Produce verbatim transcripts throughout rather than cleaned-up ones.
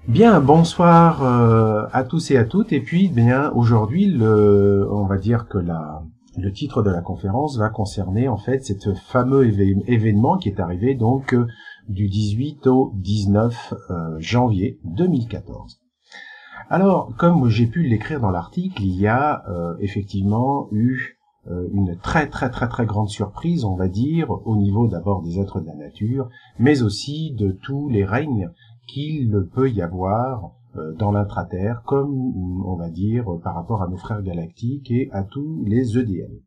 Bien, bonsoir euh, à tous et à toutes. Et puis, bien, aujourd'hui, le, on va dire que la, le titre de la conférence va concerner en fait cet fameux éve- événement qui est arrivé donc euh, du dix-huit au dix-neuf euh, janvier deux mille quatorze. Alors, comme j'ai pu l'écrire dans l'article, il y a euh, effectivement eu euh, une très très très très grande surprise, on va dire, au niveau d'abord des êtres de la nature, mais aussi de tous les règnes qu'il peut y avoir euh, dans l'intraterre, comme on va dire par rapport à nos frères galactiques et à tous les E D L.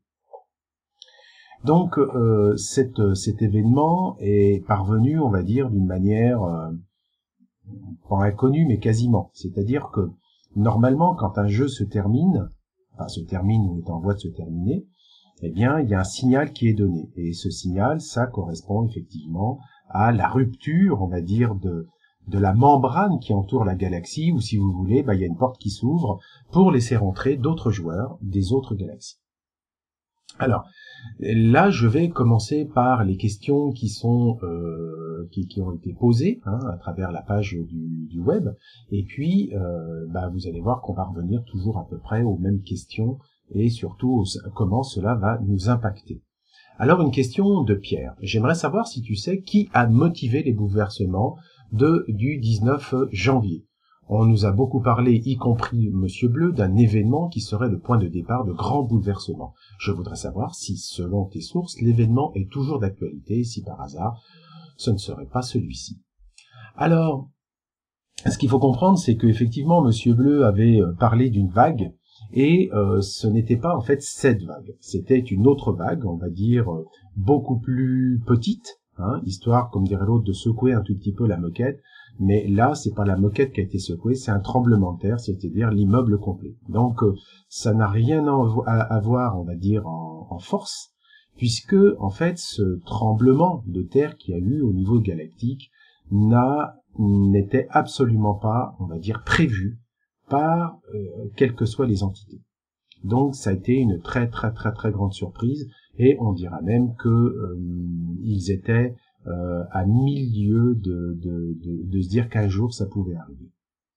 Donc, euh, cet, cet événement est parvenu, on va dire, d'une manière euh, pas inconnue, mais quasiment. C'est-à-dire que normalement, quand un jeu se termine, enfin se termine ou est en voie de se terminer, eh bien, il y a un signal qui est donné. Et ce signal, ça correspond effectivement à la rupture, on va dire, de, de la membrane qui entoure la galaxie, ou si vous voulez, bah, il y a une porte qui s'ouvre pour laisser rentrer d'autres joueurs des autres galaxies. Alors, là, je vais commencer par les questions qui sont euh, qui, qui ont été posées hein, à travers la page du, du web, et puis euh, bah, vous allez voir qu'on va revenir toujours à peu près aux mêmes questions et surtout comment cela va nous impacter. Alors, une question de Pierre. J'aimerais savoir si tu sais qui a motivé les bouleversements de du dix-neuf janvier. On nous a beaucoup parlé, y compris Monsieur Bleu, d'un événement qui serait le point de départ de grands bouleversements. Je voudrais savoir si, selon tes sources, l'événement est toujours d'actualité et si par hasard, ce ne serait pas celui-ci. Alors, ce qu'il faut comprendre, c'est qu'effectivement, Monsieur Bleu avait parlé d'une vague, et euh, ce n'était pas en fait cette vague. C'était une autre vague, on va dire, euh, beaucoup plus petite, hein, histoire, comme dirait l'autre, de secouer un tout petit peu la moquette. Mais là, c'est pas la moquette qui a été secouée, c'est un tremblement de terre, c'est-à-dire l'immeuble complet. Donc, euh, ça n'a rien à, à voir, on va dire, en, en force, puisque, en fait, ce tremblement de terre qu'il y a eu au niveau galactique n'a n'était absolument pas, on va dire, prévu par euh, quelles que soient les entités. Donc, ça a été une très très très très grande surprise, et on dira même que euh, ils étaient Euh, à mille lieues de, de, de, de se dire qu'un jour ça pouvait arriver.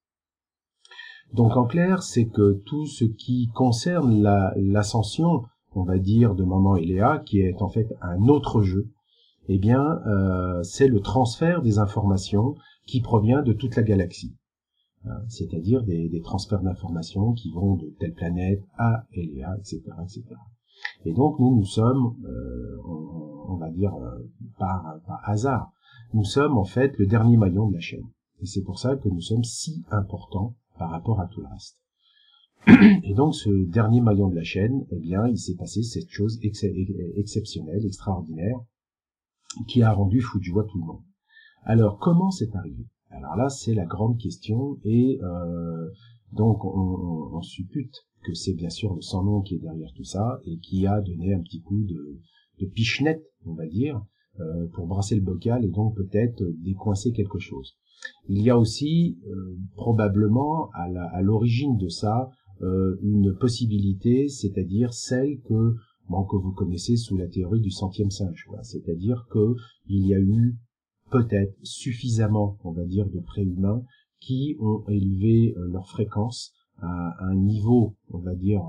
Donc en clair, c'est que tout ce qui concerne la, l'ascension, on va dire, de Maman et Léa, qui est en fait un autre jeu, eh bien, euh, c'est le transfert des informations qui provient de toute la galaxie. Hein, c'est-à-dire des, des transferts d'informations qui vont de telle planète à Eléa, et cetera, et cetera. Et donc nous, nous sommes, euh, on, on va dire euh, par, par hasard, nous sommes en fait le dernier maillon de la chaîne. Et c'est pour ça que nous sommes si importants par rapport à tout le reste. Et donc ce dernier maillon de la chaîne, eh bien, il s'est passé cette chose ex- exceptionnelle, extraordinaire, qui a rendu fou de joie tout le monde. Alors comment c'est arrivé? Alors là, c'est la grande question, et euh, donc on, on, on suppute que c'est bien sûr le sans-nom qui est derrière tout ça, et qui a donné un petit coup de, de pichenette, on va dire, euh, pour brasser le bocal, et donc peut-être décoincer quelque chose. Il y a aussi, euh, probablement, à, la, à l'origine de ça, euh, une possibilité, c'est-à-dire celle que, bon, que vous connaissez sous la théorie du centième singe, quoi. C'est-à-dire que il y a eu peut-être suffisamment, on va dire, de préhumains qui ont élevé euh, leur fréquence à un niveau, on va dire,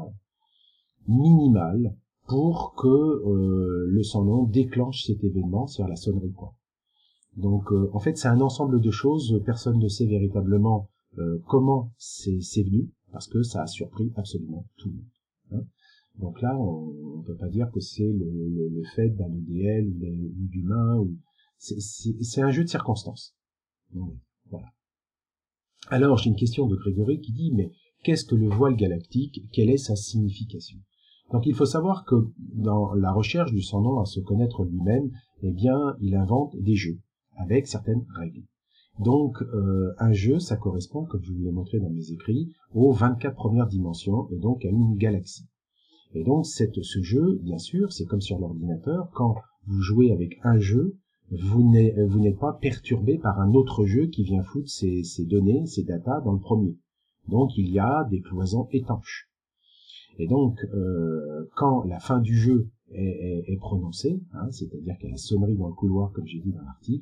minimal pour que euh, le sans-nom déclenche cet événement sur la sonnerie quoi. Donc, euh, en fait, c'est un ensemble de choses. Personne ne sait véritablement euh, comment c'est, c'est venu, parce que ça a surpris absolument tout le monde. Hein. Donc là, on ne peut pas dire que c'est le, le, le fait d'un E D L ou d'humain, ou c'est, c'est, c'est un jeu de circonstances. Donc, voilà. Alors, j'ai une question de Grégory qui dit, mais qu'est-ce que le voile galactique? Quelle est sa signification? Donc, il faut savoir que dans la recherche du sans-nom à se connaître lui-même, eh bien, il invente des jeux avec certaines règles. Donc, euh, un jeu, ça correspond, comme je vous l'ai montré dans mes écrits, aux vingt-quatre premières dimensions, et donc à une galaxie. Et donc, cette, ce jeu, bien sûr, c'est comme sur l'ordinateur, quand vous jouez avec un jeu, vous n'êtes, vous n'êtes pas perturbé par un autre jeu qui vient foutre ses, ses données, ses datas dans le premier. Donc, il y a des cloisons étanches. Et donc, euh, quand la fin du jeu est, est, est prononcée, hein, c'est-à-dire qu'il y a la sonnerie dans le couloir, comme j'ai dit dans l'article,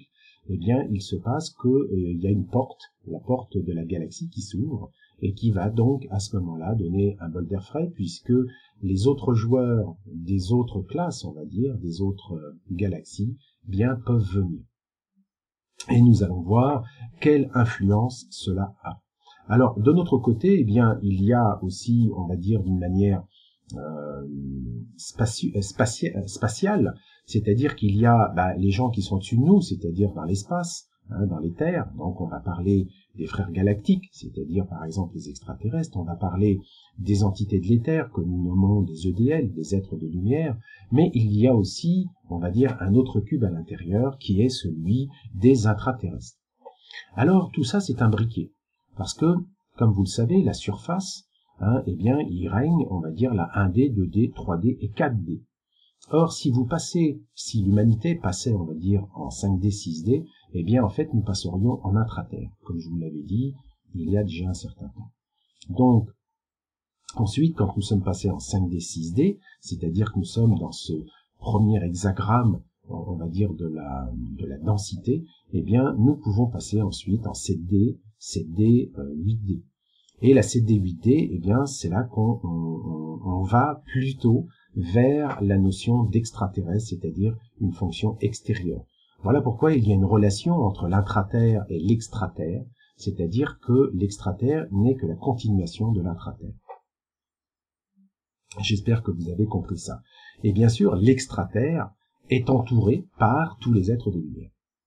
eh bien, il se passe que euh, il y a une porte, la porte de la galaxie qui s'ouvre et qui va donc à ce moment-là donner un bol d'air frais, puisque les autres joueurs des autres classes, on va dire, des autres euh, galaxies, bien peuvent venir. Et nous allons voir quelle influence cela a. Alors, de notre côté, eh bien, il y a aussi, on va dire, d'une manière euh, spati spati spatiale, c'est-à-dire qu'il y a bah, les gens qui sont au-dessus de nous, c'est-à-dire dans l'espace, hein, dans les terres. Donc, on va parler des frères galactiques, c'est-à-dire, par exemple, les extraterrestres. On va parler des entités de l'éther, que nous nommons des E D L, des êtres de lumière. Mais il y a aussi, on va dire, un autre cube à l'intérieur, qui est celui des intraterrestres. Alors, tout ça, c'est imbriqué. Parce que, comme vous le savez, la surface, hein, eh bien, il règne, on va dire, la un D, deux D, trois D et quatre D. Or, si vous passez, si l'humanité passait, on va dire, en cinq D, six D, eh bien, en fait, nous passerions en intraterre, comme je vous l'avais dit, il y a déjà un certain temps. Donc, ensuite, quand nous sommes passés en cinq D, six D, c'est-à-dire que nous sommes dans ce premier hexagramme, on va dire, de la, de la densité, eh bien, nous pouvons passer ensuite en sept D, sept D, euh, huit D. Et la sept D, huit D, eh bien, c'est là qu'on on, on va plutôt vers la notion d'extraterrestre, c'est-à-dire une fonction extérieure. Voilà pourquoi il y a une relation entre l'intraterre et l'extraterre, c'est-à-dire que l'extraterre n'est que la continuation de l'intraterre. J'espère que vous avez compris ça. Et bien sûr, l'extraterre est entouré par tous les êtres de lumière.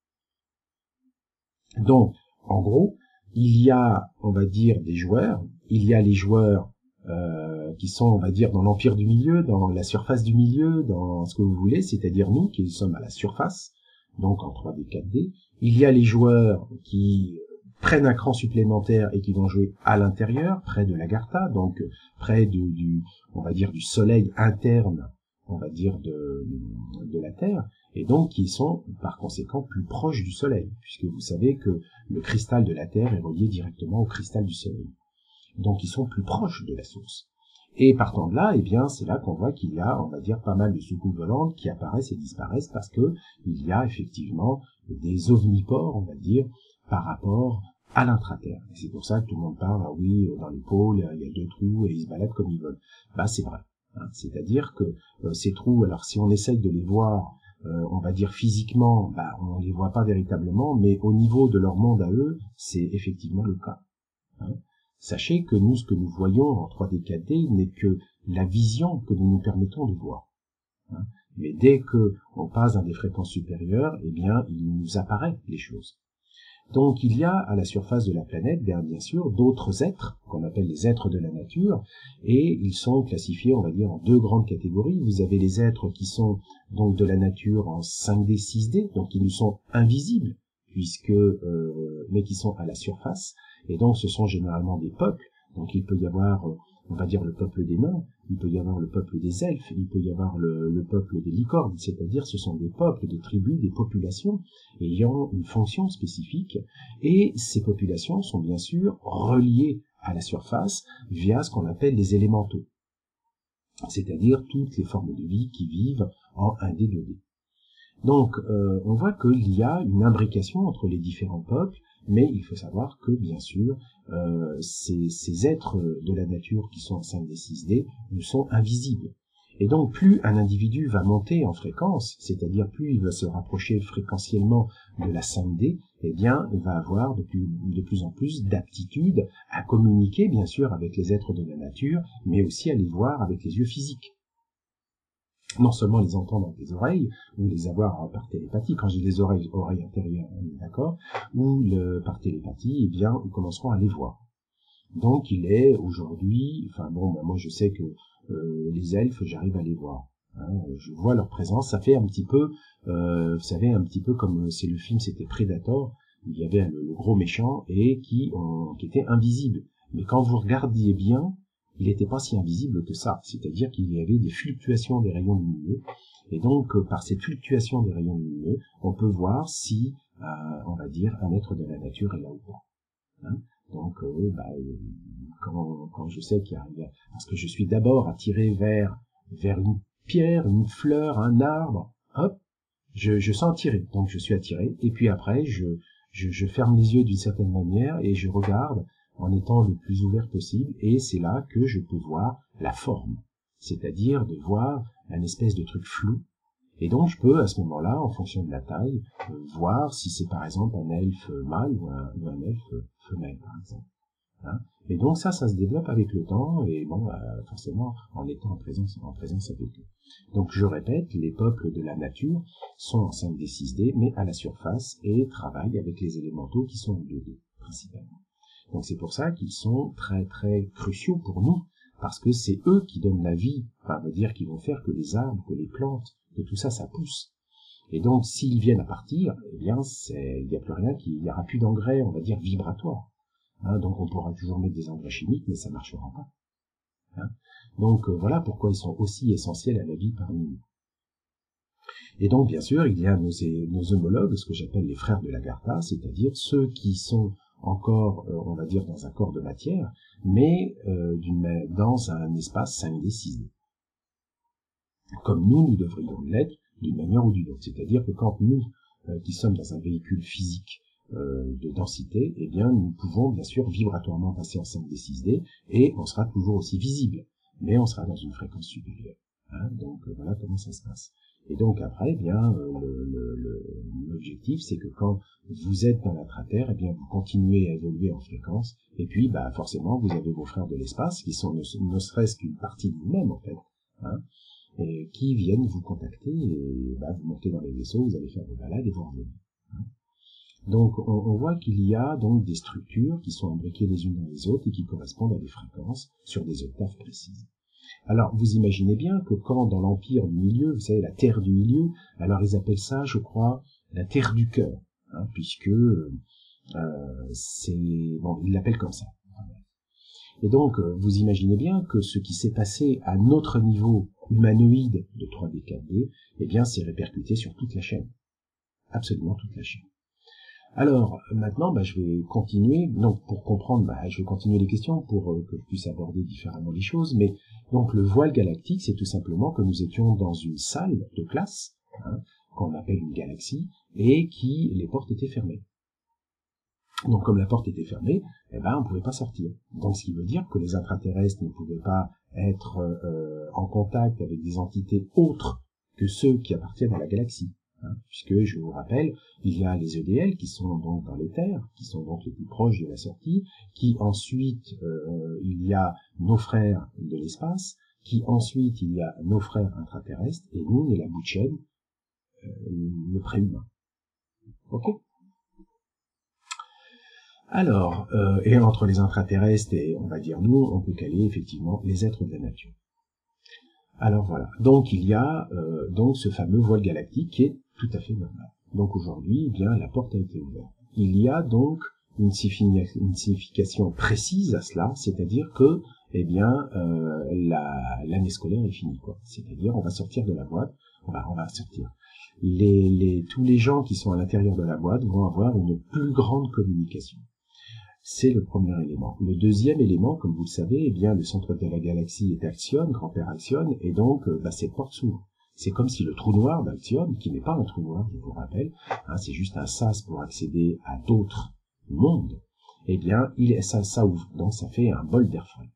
Donc, en gros, il y a, on va dire, des joueurs, il y a les joueurs euh, qui sont, on va dire, dans l'empire du milieu, dans la surface du milieu, dans ce que vous voulez, c'est-à-dire nous qui sommes à la surface, donc en trois D, quatre D. Il y a les joueurs qui prennent un cran supplémentaire et qui vont jouer à l'intérieur, près de l'Agartha, donc près de, du, on va dire, du soleil interne, on va dire, de, de la Terre, et donc qui sont par conséquent plus proches du soleil, puisque vous savez que le cristal de la Terre est relié directement au cristal du soleil. Donc ils sont plus proches de la source. Et partant de là, eh bien, c'est là qu'on voit qu'il y a, on va dire, pas mal de soucoupes volantes qui apparaissent et disparaissent parce que il y a effectivement des ovnipores, on va dire, par rapport à l'intraterre. Et c'est pour ça que tout le monde parle, ah oui, dans les pôles, il y a deux trous et ils se baladent comme ils veulent. Bah, c'est vrai. Hein. C'est-à-dire que euh, ces trous, alors si on essaye de les voir, euh, on va dire physiquement, bah, on les voit pas véritablement, mais au niveau de leur monde à eux, c'est effectivement le cas. Hein. Sachez que nous, ce que nous voyons en trois D, quatre D n'est que la vision que nous nous permettons de voir. Hein. Mais dès que on passe dans des fréquences supérieures, eh bien, il nous apparaît les choses. Donc, il y a à la surface de la planète, bien, bien sûr, d'autres êtres, qu'on appelle les êtres de la nature, et ils sont classifiés, on va dire, en deux grandes catégories. Vous avez les êtres qui sont donc de la nature en cinq D, six D, donc qui nous sont invisibles, puisque, euh, mais qui sont à la surface. Et donc, ce sont généralement des peuples. Donc, il peut y avoir, on va dire, le peuple des nains, il peut y avoir le peuple des elfes, il peut y avoir le, le peuple des licornes, c'est-à-dire ce sont des peuples, des tribus, des populations ayant une fonction spécifique. Et ces populations sont bien sûr reliées à la surface via ce qu'on appelle les élémentaux, c'est-à-dire toutes les formes de vie qui vivent en un D, deux D. Donc, euh, on voit qu'il y a une imbrication entre les différents peuples, mais il faut savoir que, bien sûr, euh, ces, ces êtres de la nature qui sont en cinq D, six D nous sont invisibles. Et donc, plus un individu va monter en fréquence, c'est-à-dire plus il va se rapprocher fréquentiellement de la cinq D, eh bien, il va avoir de plus, de plus en plus d'aptitude à communiquer, bien sûr, avec les êtres de la nature, mais aussi à les voir avec les yeux physiques. Non seulement les entendre avec les oreilles, ou les avoir par télépathie, quand j'ai des oreilles, oreilles intérieures, d'accord, ou le, par télépathie, eh bien, nous commencerons à les voir. Donc, il est aujourd'hui, enfin bon, ben, moi je sais que euh, les elfes, j'arrive à les voir. Hein, je vois leur présence, ça fait un petit peu, euh, vous savez, un petit peu comme c'est le film, c'était Predator, il y avait le, le gros méchant et qui, on, qui était invisible. Mais quand vous regardiez bien, il n'était pas si invisible que ça, c'est-à-dire qu'il y avait des fluctuations des rayons lumineux, et donc euh, par cette fluctuation des rayons lumineux, on peut voir si, euh, on va dire, un être de la nature est là ou pas. Hein. Donc, euh, bah, euh, quand, quand je sais qu'il y a, parce que je suis d'abord attiré vers vers une pierre, une fleur, un arbre, hop, je, je sens attiré, donc je suis attiré, et puis après, je, je, je ferme les yeux d'une certaine manière et je regarde en étant le plus ouvert possible, et c'est là que je peux voir la forme, c'est-à-dire de voir un espèce de truc flou, et donc je peux à ce moment-là, en fonction de la taille, euh, voir si c'est par exemple un elfe mâle ou un, ou un elfe femelle, par exemple. Hein, et donc ça, ça se développe avec le temps, et bon, euh, forcément, en étant en présence, en présence avec eux. Donc je répète, les peuples de la nature sont en cinq D, six D, mais à la surface, et travaillent avec les élémentaux qui sont en deux D, principalement. Donc c'est pour ça qu'ils sont très très cruciaux pour nous, parce que c'est eux qui donnent la vie, enfin, veut dire qu'ils vont faire que les arbres, que les plantes, que tout ça, ça pousse. Et donc, s'ils viennent à partir, eh bien, c'est, il n'y a plus rien, qui, il n'y aura plus d'engrais, on va dire, vibratoires. Hein, donc, on pourra toujours mettre des engrais chimiques, mais ça marchera pas. Hein, donc, euh, voilà pourquoi ils sont aussi essentiels à la vie parmi nous. Et donc, bien sûr, il y a nos, nos homologues, ce que j'appelle les frères de l'Agartha, c'est-à-dire ceux qui sont encore, euh, on va dire, dans un corps de matière, mais euh, d'une, dans un espace cinq D, six D. Comme nous, nous devrions l'être d'une manière ou d'une autre. C'est-à-dire que quand nous, euh, qui sommes dans un véhicule physique euh, de densité, eh bien, nous pouvons bien sûr vibratoirement passer en cinq D, six D, et on sera toujours aussi visible, mais on sera dans une fréquence supérieure. Hein, donc euh, voilà comment ça se passe. Et donc après, eh bien, euh, le, le, le, l'objectif, c'est que quand vous êtes dans l'intra-terre, eh bien, vous continuez à évoluer en fréquence, et puis, bah, forcément, vous avez vos frères de l'espace, qui sont ne, ne serait-ce qu'une partie de vous-même, en fait, hein, et qui viennent vous contacter, et bah, vous montez dans les vaisseaux, vous allez faire vos balades et vous revenez. Hein. Donc, on, on voit qu'il y a donc des structures qui sont imbriquées les unes dans les autres et qui correspondent à des fréquences sur des octaves précises. Alors, vous imaginez bien que quand, dans l'Empire du Milieu, vous savez, la Terre du Milieu, alors ils appellent ça, je crois, la Terre du Cœur, hein, puisque euh, c'est... bon, ils l'appellent comme ça. Et donc, vous imaginez bien que ce qui s'est passé à notre niveau humanoïde de trois D, quatre D, eh bien, c'est répercuté sur toute la chaîne. Absolument toute la chaîne. Alors, maintenant, bah, je vais continuer. Donc, pour comprendre, bah, je vais continuer les questions pour euh, que je puisse aborder différemment les choses. Mais, donc, le voile galactique, c'est tout simplement que nous étions dans une salle de classe, hein, qu'on appelle une galaxie, et qui, les portes étaient fermées. Donc, comme la porte était fermée, eh ben, on ne pouvait pas sortir. Donc, ce qui veut dire que les intraterrestres ne pouvaient pas être euh, en contact avec des entités autres que ceux qui appartiennent à la galaxie. Hein, puisque, je vous rappelle, il y a les E D L qui sont donc dans l'éther, qui sont donc les plus proches de la sortie, qui ensuite, euh, il y a nos frères de l'espace, qui ensuite, il y a nos frères intraterrestres, et nous, on est la bout de chaîne, euh, le préhumain. Ok ? Alors, euh, et entre les intraterrestres et, on va dire nous, on peut caler effectivement les êtres de la nature. Alors voilà, donc il y a euh, donc ce fameux voile galactique qui est tout à fait normal. Donc aujourd'hui, eh bien, la porte a été ouverte. Il y a donc une, une signification précise à cela, c'est-à-dire que, eh bien, euh, la, l'année scolaire est finie, quoi. C'est-à-dire, on va sortir de la boîte, on va, on va sortir. Les, les, tous les gens qui sont à l'intérieur de la boîte vont avoir une plus grande communication. C'est le premier élément. Le deuxième élément, comme vous le savez, eh bien, le centre de la galaxie est Alcyone, grand-père Alcyone, et donc, bah, cette porte s'ouvre. C'est comme si le trou noir d'Alcyone, qui n'est pas un trou noir, je vous rappelle, hein, c'est juste un sas pour accéder à d'autres mondes, eh bien, il, ça, ça ouvre. Donc, ça fait un bol d'air frais.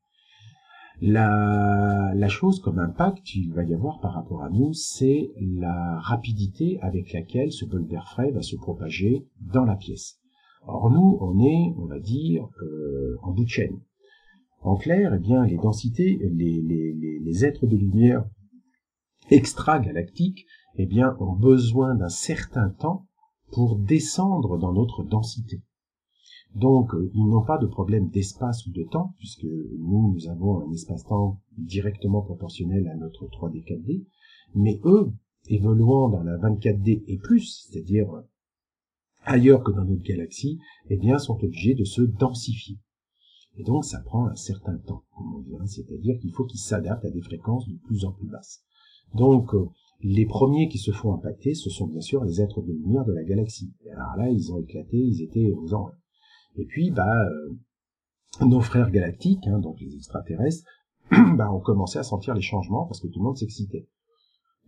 La, la chose comme impact qu'il va y avoir par rapport à nous, c'est la rapidité avec laquelle ce bol d'air frais va se propager dans la pièce. Or nous, on est, on va dire, euh, en bout de chaîne. En clair, eh bien, les densités, les, les, les, les êtres de lumière extragalactiques, eh bien, ont besoin d'un certain temps pour descendre dans notre densité. Donc, euh, ils n'ont pas de problème d'espace ou de temps, puisque nous, nous avons un espace-temps directement proportionnel à notre trois D, quatre D, mais eux, évoluant dans la vingt-quatre D et plus, c'est-à-dire ailleurs que dans notre galaxie, eh bien, sont obligés de se densifier. Et donc, ça prend un certain temps, comme on dit, hein, c'est-à-dire qu'il faut qu'ils s'adaptent à des fréquences de plus en plus basses. Donc, euh, les premiers qui se font impacter, ce sont bien sûr les êtres de lumière de la galaxie. Et alors là, ils ont éclaté, ils étaient aux anges. Et puis, bah, euh, nos frères galactiques, hein, donc les extraterrestres, bah, ont commencé à sentir les changements parce que tout le monde s'excitait.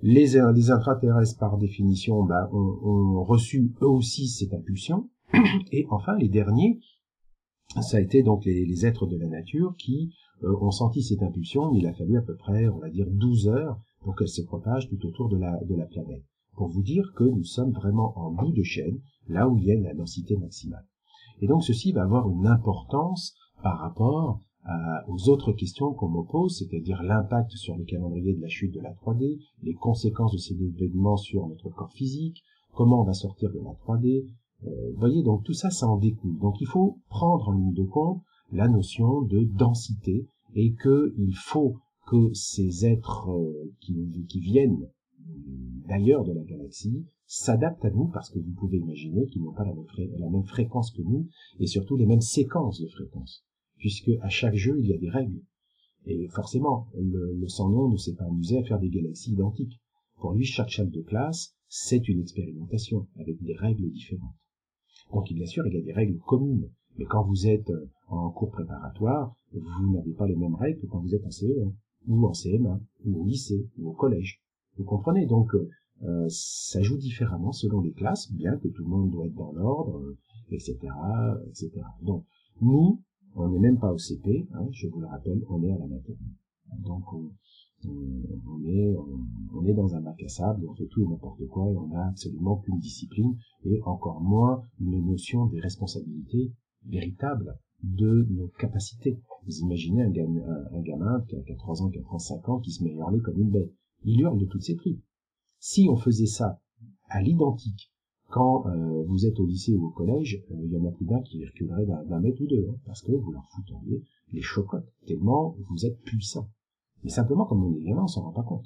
Les, les intraterrestres, par définition, ben, ont, ont reçu eux aussi cette impulsion. Et enfin, les derniers, ça a été donc les, les êtres de la nature qui euh, ont senti cette impulsion. Il a fallu à peu près, on va dire, douze heures pour qu'elle se propage tout autour de la, de la planète. Pour vous dire que nous sommes vraiment en bout de chaîne, là où il y a la densité maximale. Et donc ceci va avoir une importance par rapport à, aux autres questions qu'on me pose, c'est-à-dire l'impact sur le calendrier de la chute de la trois D, les conséquences de ces événements sur notre corps physique, comment on va sortir de la trois D. Euh, vous voyez, donc tout ça, ça en découle. Donc il faut prendre en ligne de compte la notion de densité et qu'il faut que ces êtres euh, qui, qui viennent d'ailleurs de la galaxie s'adaptent à nous, parce que vous pouvez imaginer qu'ils n'ont pas la même, la même fréquence que nous, et surtout les mêmes séquences de fréquences, puisque à chaque jeu il y a des règles. Et forcément, le, le sans-nom ne s'est pas amusé à faire des galaxies identiques. Pour lui, chaque salle de classe, c'est une expérimentation, avec des règles différentes. Donc bien sûr, il y a des règles communes, mais quand vous êtes en cours préparatoire, vous n'avez pas les mêmes règles que quand vous êtes en C E un, ou en C M un, ou au lycée, ou au collège. Vous comprenez, donc euh, ça joue différemment selon les classes, bien que tout le monde doit être dans l'ordre, euh, et cetera, et cetera. Donc nous, on n'est même pas au C P, hein, je vous le rappelle, on est à la maternelle. Donc on, on, on est on, on est dans un bac à sable, on fait tout et n'importe quoi, et on n'a absolument aucune discipline, et encore moins une notion des responsabilités véritables de nos capacités. Vous imaginez un, gamin, un, un gamin qui a trois ans, qui a trente-cinq ans, qui se met à hurler comme une bête. Il hurle de toutes ses tripes. Si on faisait ça à l'identique, quand euh, vous êtes au lycée ou au collège, euh, il y en a plus d'un qui reculerait d'un mètre ou deux, hein, parce que vous leur fouteriez les chocottes, tellement vous êtes puissant. Mais simplement, comme on est gamin, on s'en rend pas compte.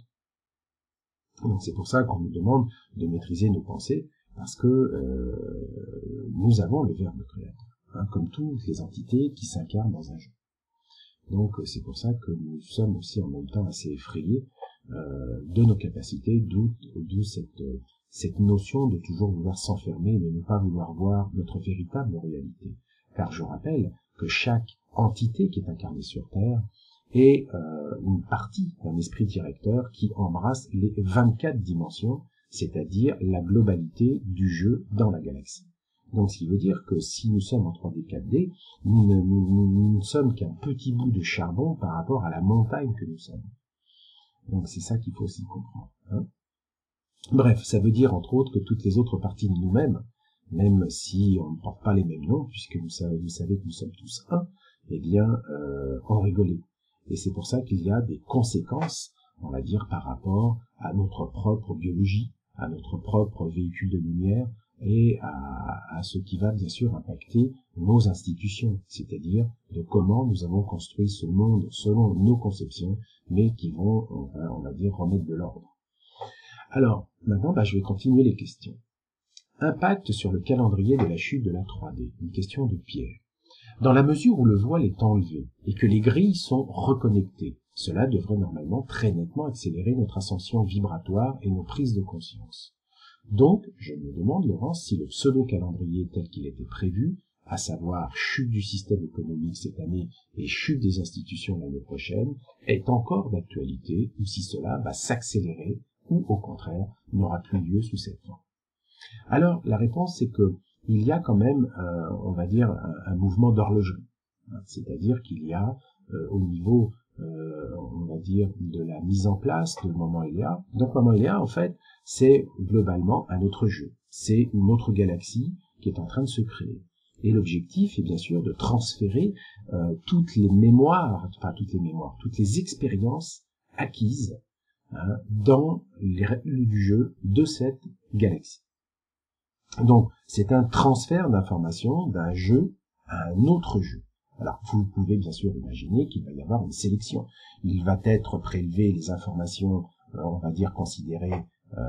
Donc c'est pour ça qu'on nous demande de maîtriser nos pensées, parce que euh, nous avons le verbe créateur, hein, comme toutes les entités qui s'incarnent dans un jeu. Donc c'est pour ça que nous sommes aussi en même temps assez effrayés euh, de nos capacités, d'où d'où cette, cette notion de toujours vouloir s'enfermer, de ne pas vouloir voir notre véritable réalité. Car je rappelle que chaque entité qui est incarnée sur Terre est euh, une partie d'un esprit directeur qui embrasse les vingt-quatre dimensions, c'est-à-dire la globalité du jeu dans la galaxie. Donc, ce qui veut dire que si nous sommes en trois D, quatre D, nous ne, nous, nous, nous ne sommes qu'un petit bout de charbon par rapport à la montagne que nous sommes. Donc, c'est ça qu'il faut aussi comprendre. Hein. Bref, ça veut dire, entre autres, que toutes les autres parties de nous-mêmes, même si on ne porte pas les mêmes noms, puisque vous savez, vous savez que nous sommes tous un, eh bien, euh, en rigoler. Et c'est pour ça qu'il y a des conséquences, on va dire, par rapport à notre propre biologie, à notre propre véhicule de lumière, et à, à ce qui va bien sûr impacter nos institutions, c'est-à-dire de comment nous avons construit ce monde selon nos conceptions, mais qui vont, on va, on va dire, remettre de l'ordre. Alors, maintenant, bah, je vais continuer les questions. Impact sur le calendrier de la chute de la trois D, une question de Pierre. Dans la mesure où le voile est enlevé et que les grilles sont reconnectées, cela devrait normalement très nettement accélérer notre ascension vibratoire et nos prises de conscience. Donc, je me demande, Laurence, si le pseudo-calendrier tel qu'il était prévu, à savoir chute du système économique cette année et chute des institutions l'année prochaine, est encore d'actualité ou si cela va s'accélérer ou, au contraire, n'aura plus lieu sous cette forme. Alors, la réponse, c'est que il y a quand même, euh, on va dire, un, un mouvement d'horlogerie. C'est-à-dire qu'il y a, euh, au niveau, euh, on va dire, de la mise en place de Moment Eléa. Donc, Moment Eléa, en fait, c'est globalement un autre jeu. C'est une autre galaxie qui est en train de se créer. Et l'objectif est bien sûr de transférer euh, toutes les mémoires, enfin toutes les mémoires, toutes les expériences acquises hein, dans les règles du jeu de cette galaxie. Donc, c'est un transfert d'informations d'un jeu à un autre jeu. Alors, vous pouvez bien sûr imaginer qu'il va y avoir une sélection. Il va être prélevé les informations, euh, on va dire, considérées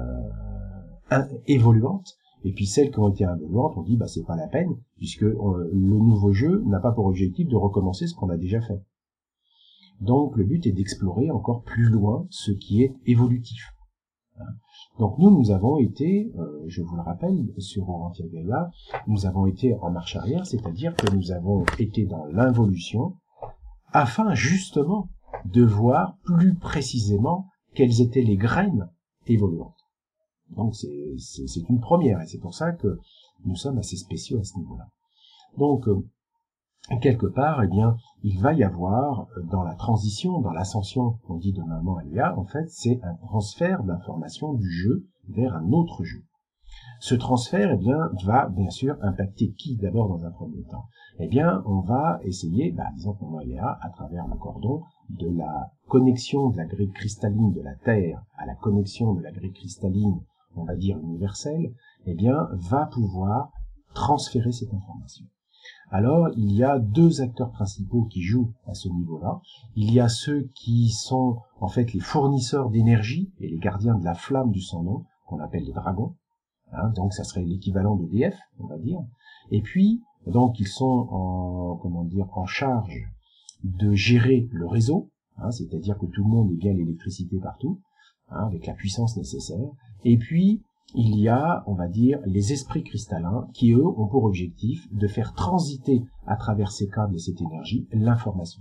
euh, évoluantes, et puis celles qui ont été involuantes, on dit, bah c'est pas la peine, puisque on, le nouveau jeu n'a pas pour objectif de recommencer ce qu'on a déjà fait. Donc, le but est d'explorer encore plus loin ce qui est évolutif. Donc nous, nous avons été, euh, je vous le rappelle, sur Orantia Gaia, nous avons été en marche arrière, c'est-à-dire que nous avons été dans l'involution, afin justement de voir plus précisément quelles étaient les graines évoluante. Donc c'est, c'est, c'est une première, et c'est pour ça que nous sommes assez spéciaux à ce niveau-là. Donc, euh, quelque part, eh bien, il va y avoir, dans la transition, dans l'ascension qu'on dit de maman à Léa, en fait, c'est un transfert d'informations du jeu vers un autre jeu. Ce transfert, eh bien, va bien sûr impacter qui d'abord dans un premier temps? Eh bien, on va essayer, bah, disons pour moi et Léa, à travers le cordon, de la connexion de la grille cristalline de la Terre à la connexion de la grille cristalline, on va dire universelle, eh bien, va pouvoir transférer cette information. Alors, il y a deux acteurs principaux qui jouent à ce niveau-là. Il y a ceux qui sont, en fait, les fournisseurs d'énergie et les gardiens de la flamme du sans nom, qu'on appelle les dragons. Hein, donc, ça serait l'équivalent d'E D F, on va dire. Et puis, donc, ils sont en, comment dire, en charge de gérer le réseau, hein, c'est-à-dire que tout le monde ait bien l'électricité partout, hein, avec la puissance nécessaire. Et puis, il y a, on va dire, les esprits cristallins qui, eux, ont pour objectif de faire transiter à travers ces câbles et cette énergie l'information.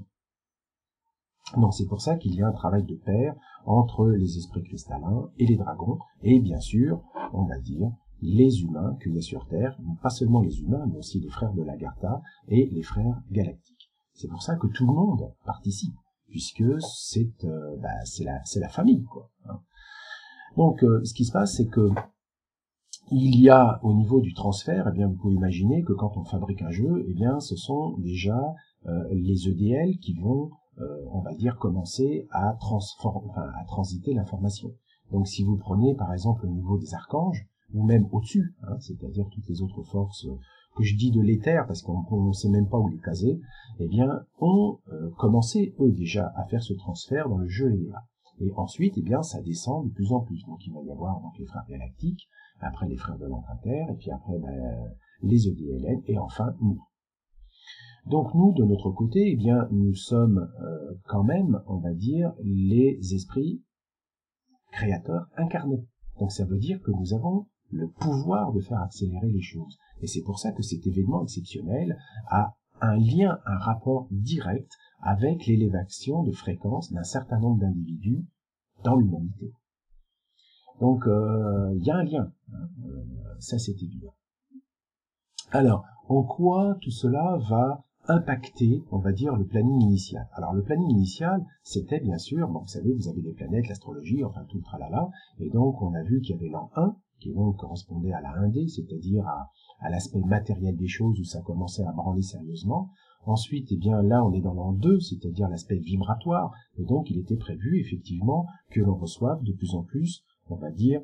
Donc c'est pour ça qu'il y a un travail de pair entre les esprits cristallins et les dragons, et bien sûr, on va dire, les humains qu'il y a sur Terre, pas seulement les humains, mais aussi les frères de l'Agartha et les frères galactiques. C'est pour ça que tout le monde participe, puisque c'est euh, bah, c'est la, c'est la famille, quoi. Hein. Donc euh, ce qui se passe, c'est que il y a, au niveau du transfert, eh bien, vous pouvez imaginer que quand on fabrique un jeu, eh bien, ce sont déjà euh, les E D L qui vont, euh, on va dire, commencer à, transform... enfin, à transiter l'information. Donc, si vous prenez, par exemple, au niveau des archanges, ou même au-dessus, hein, c'est-à-dire toutes les autres forces que je dis de l'éther, parce qu'on ne sait même pas où les caser, eh bien, ont euh, commencé, eux, déjà, à faire ce transfert dans le jeu L A. Et ensuite, eh bien, ça descend de plus en plus. Donc, il va y avoir donc les frères galactiques, après les frères de l'Inter, et puis après ben, les E D L N, et enfin nous. Donc nous, de notre côté, eh bien, nous sommes euh, quand même, on va dire, les esprits créateurs incarnés. Donc ça veut dire que nous avons le pouvoir de faire accélérer les choses. Et c'est pour ça que cet événement exceptionnel a un lien, un rapport direct avec l'élévation de fréquence d'un certain nombre d'individus dans l'humanité. Donc, il euh, y a un lien, hein, euh, ça c'est évident. Alors, en quoi tout cela va impacter, on va dire, le planning initial? Alors, le planning initial, c'était bien sûr, bon, vous savez, vous avez les planètes, l'astrologie, enfin tout le tralala, et donc on a vu qu'il y avait l'an un, qui donc correspondait à la un D, c'est-à-dire à, à l'aspect matériel des choses, où ça commençait à branler sérieusement. Ensuite, eh bien, là, on est dans l'an deux, c'est-à-dire l'aspect vibratoire, et donc il était prévu, effectivement, que l'on reçoive de plus en plus, on va dire,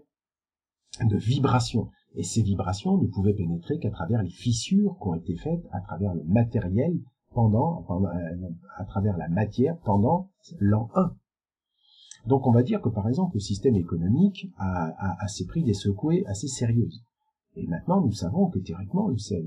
de vibrations. Et ces vibrations ne pouvaient pénétrer qu'à travers les fissures qui ont été faites à travers le matériel pendant, pendant à travers la matière pendant l'an un. Donc on va dire que par exemple le système économique a, a, a s'est pris des secouées assez sérieuses. Et maintenant nous savons que théoriquement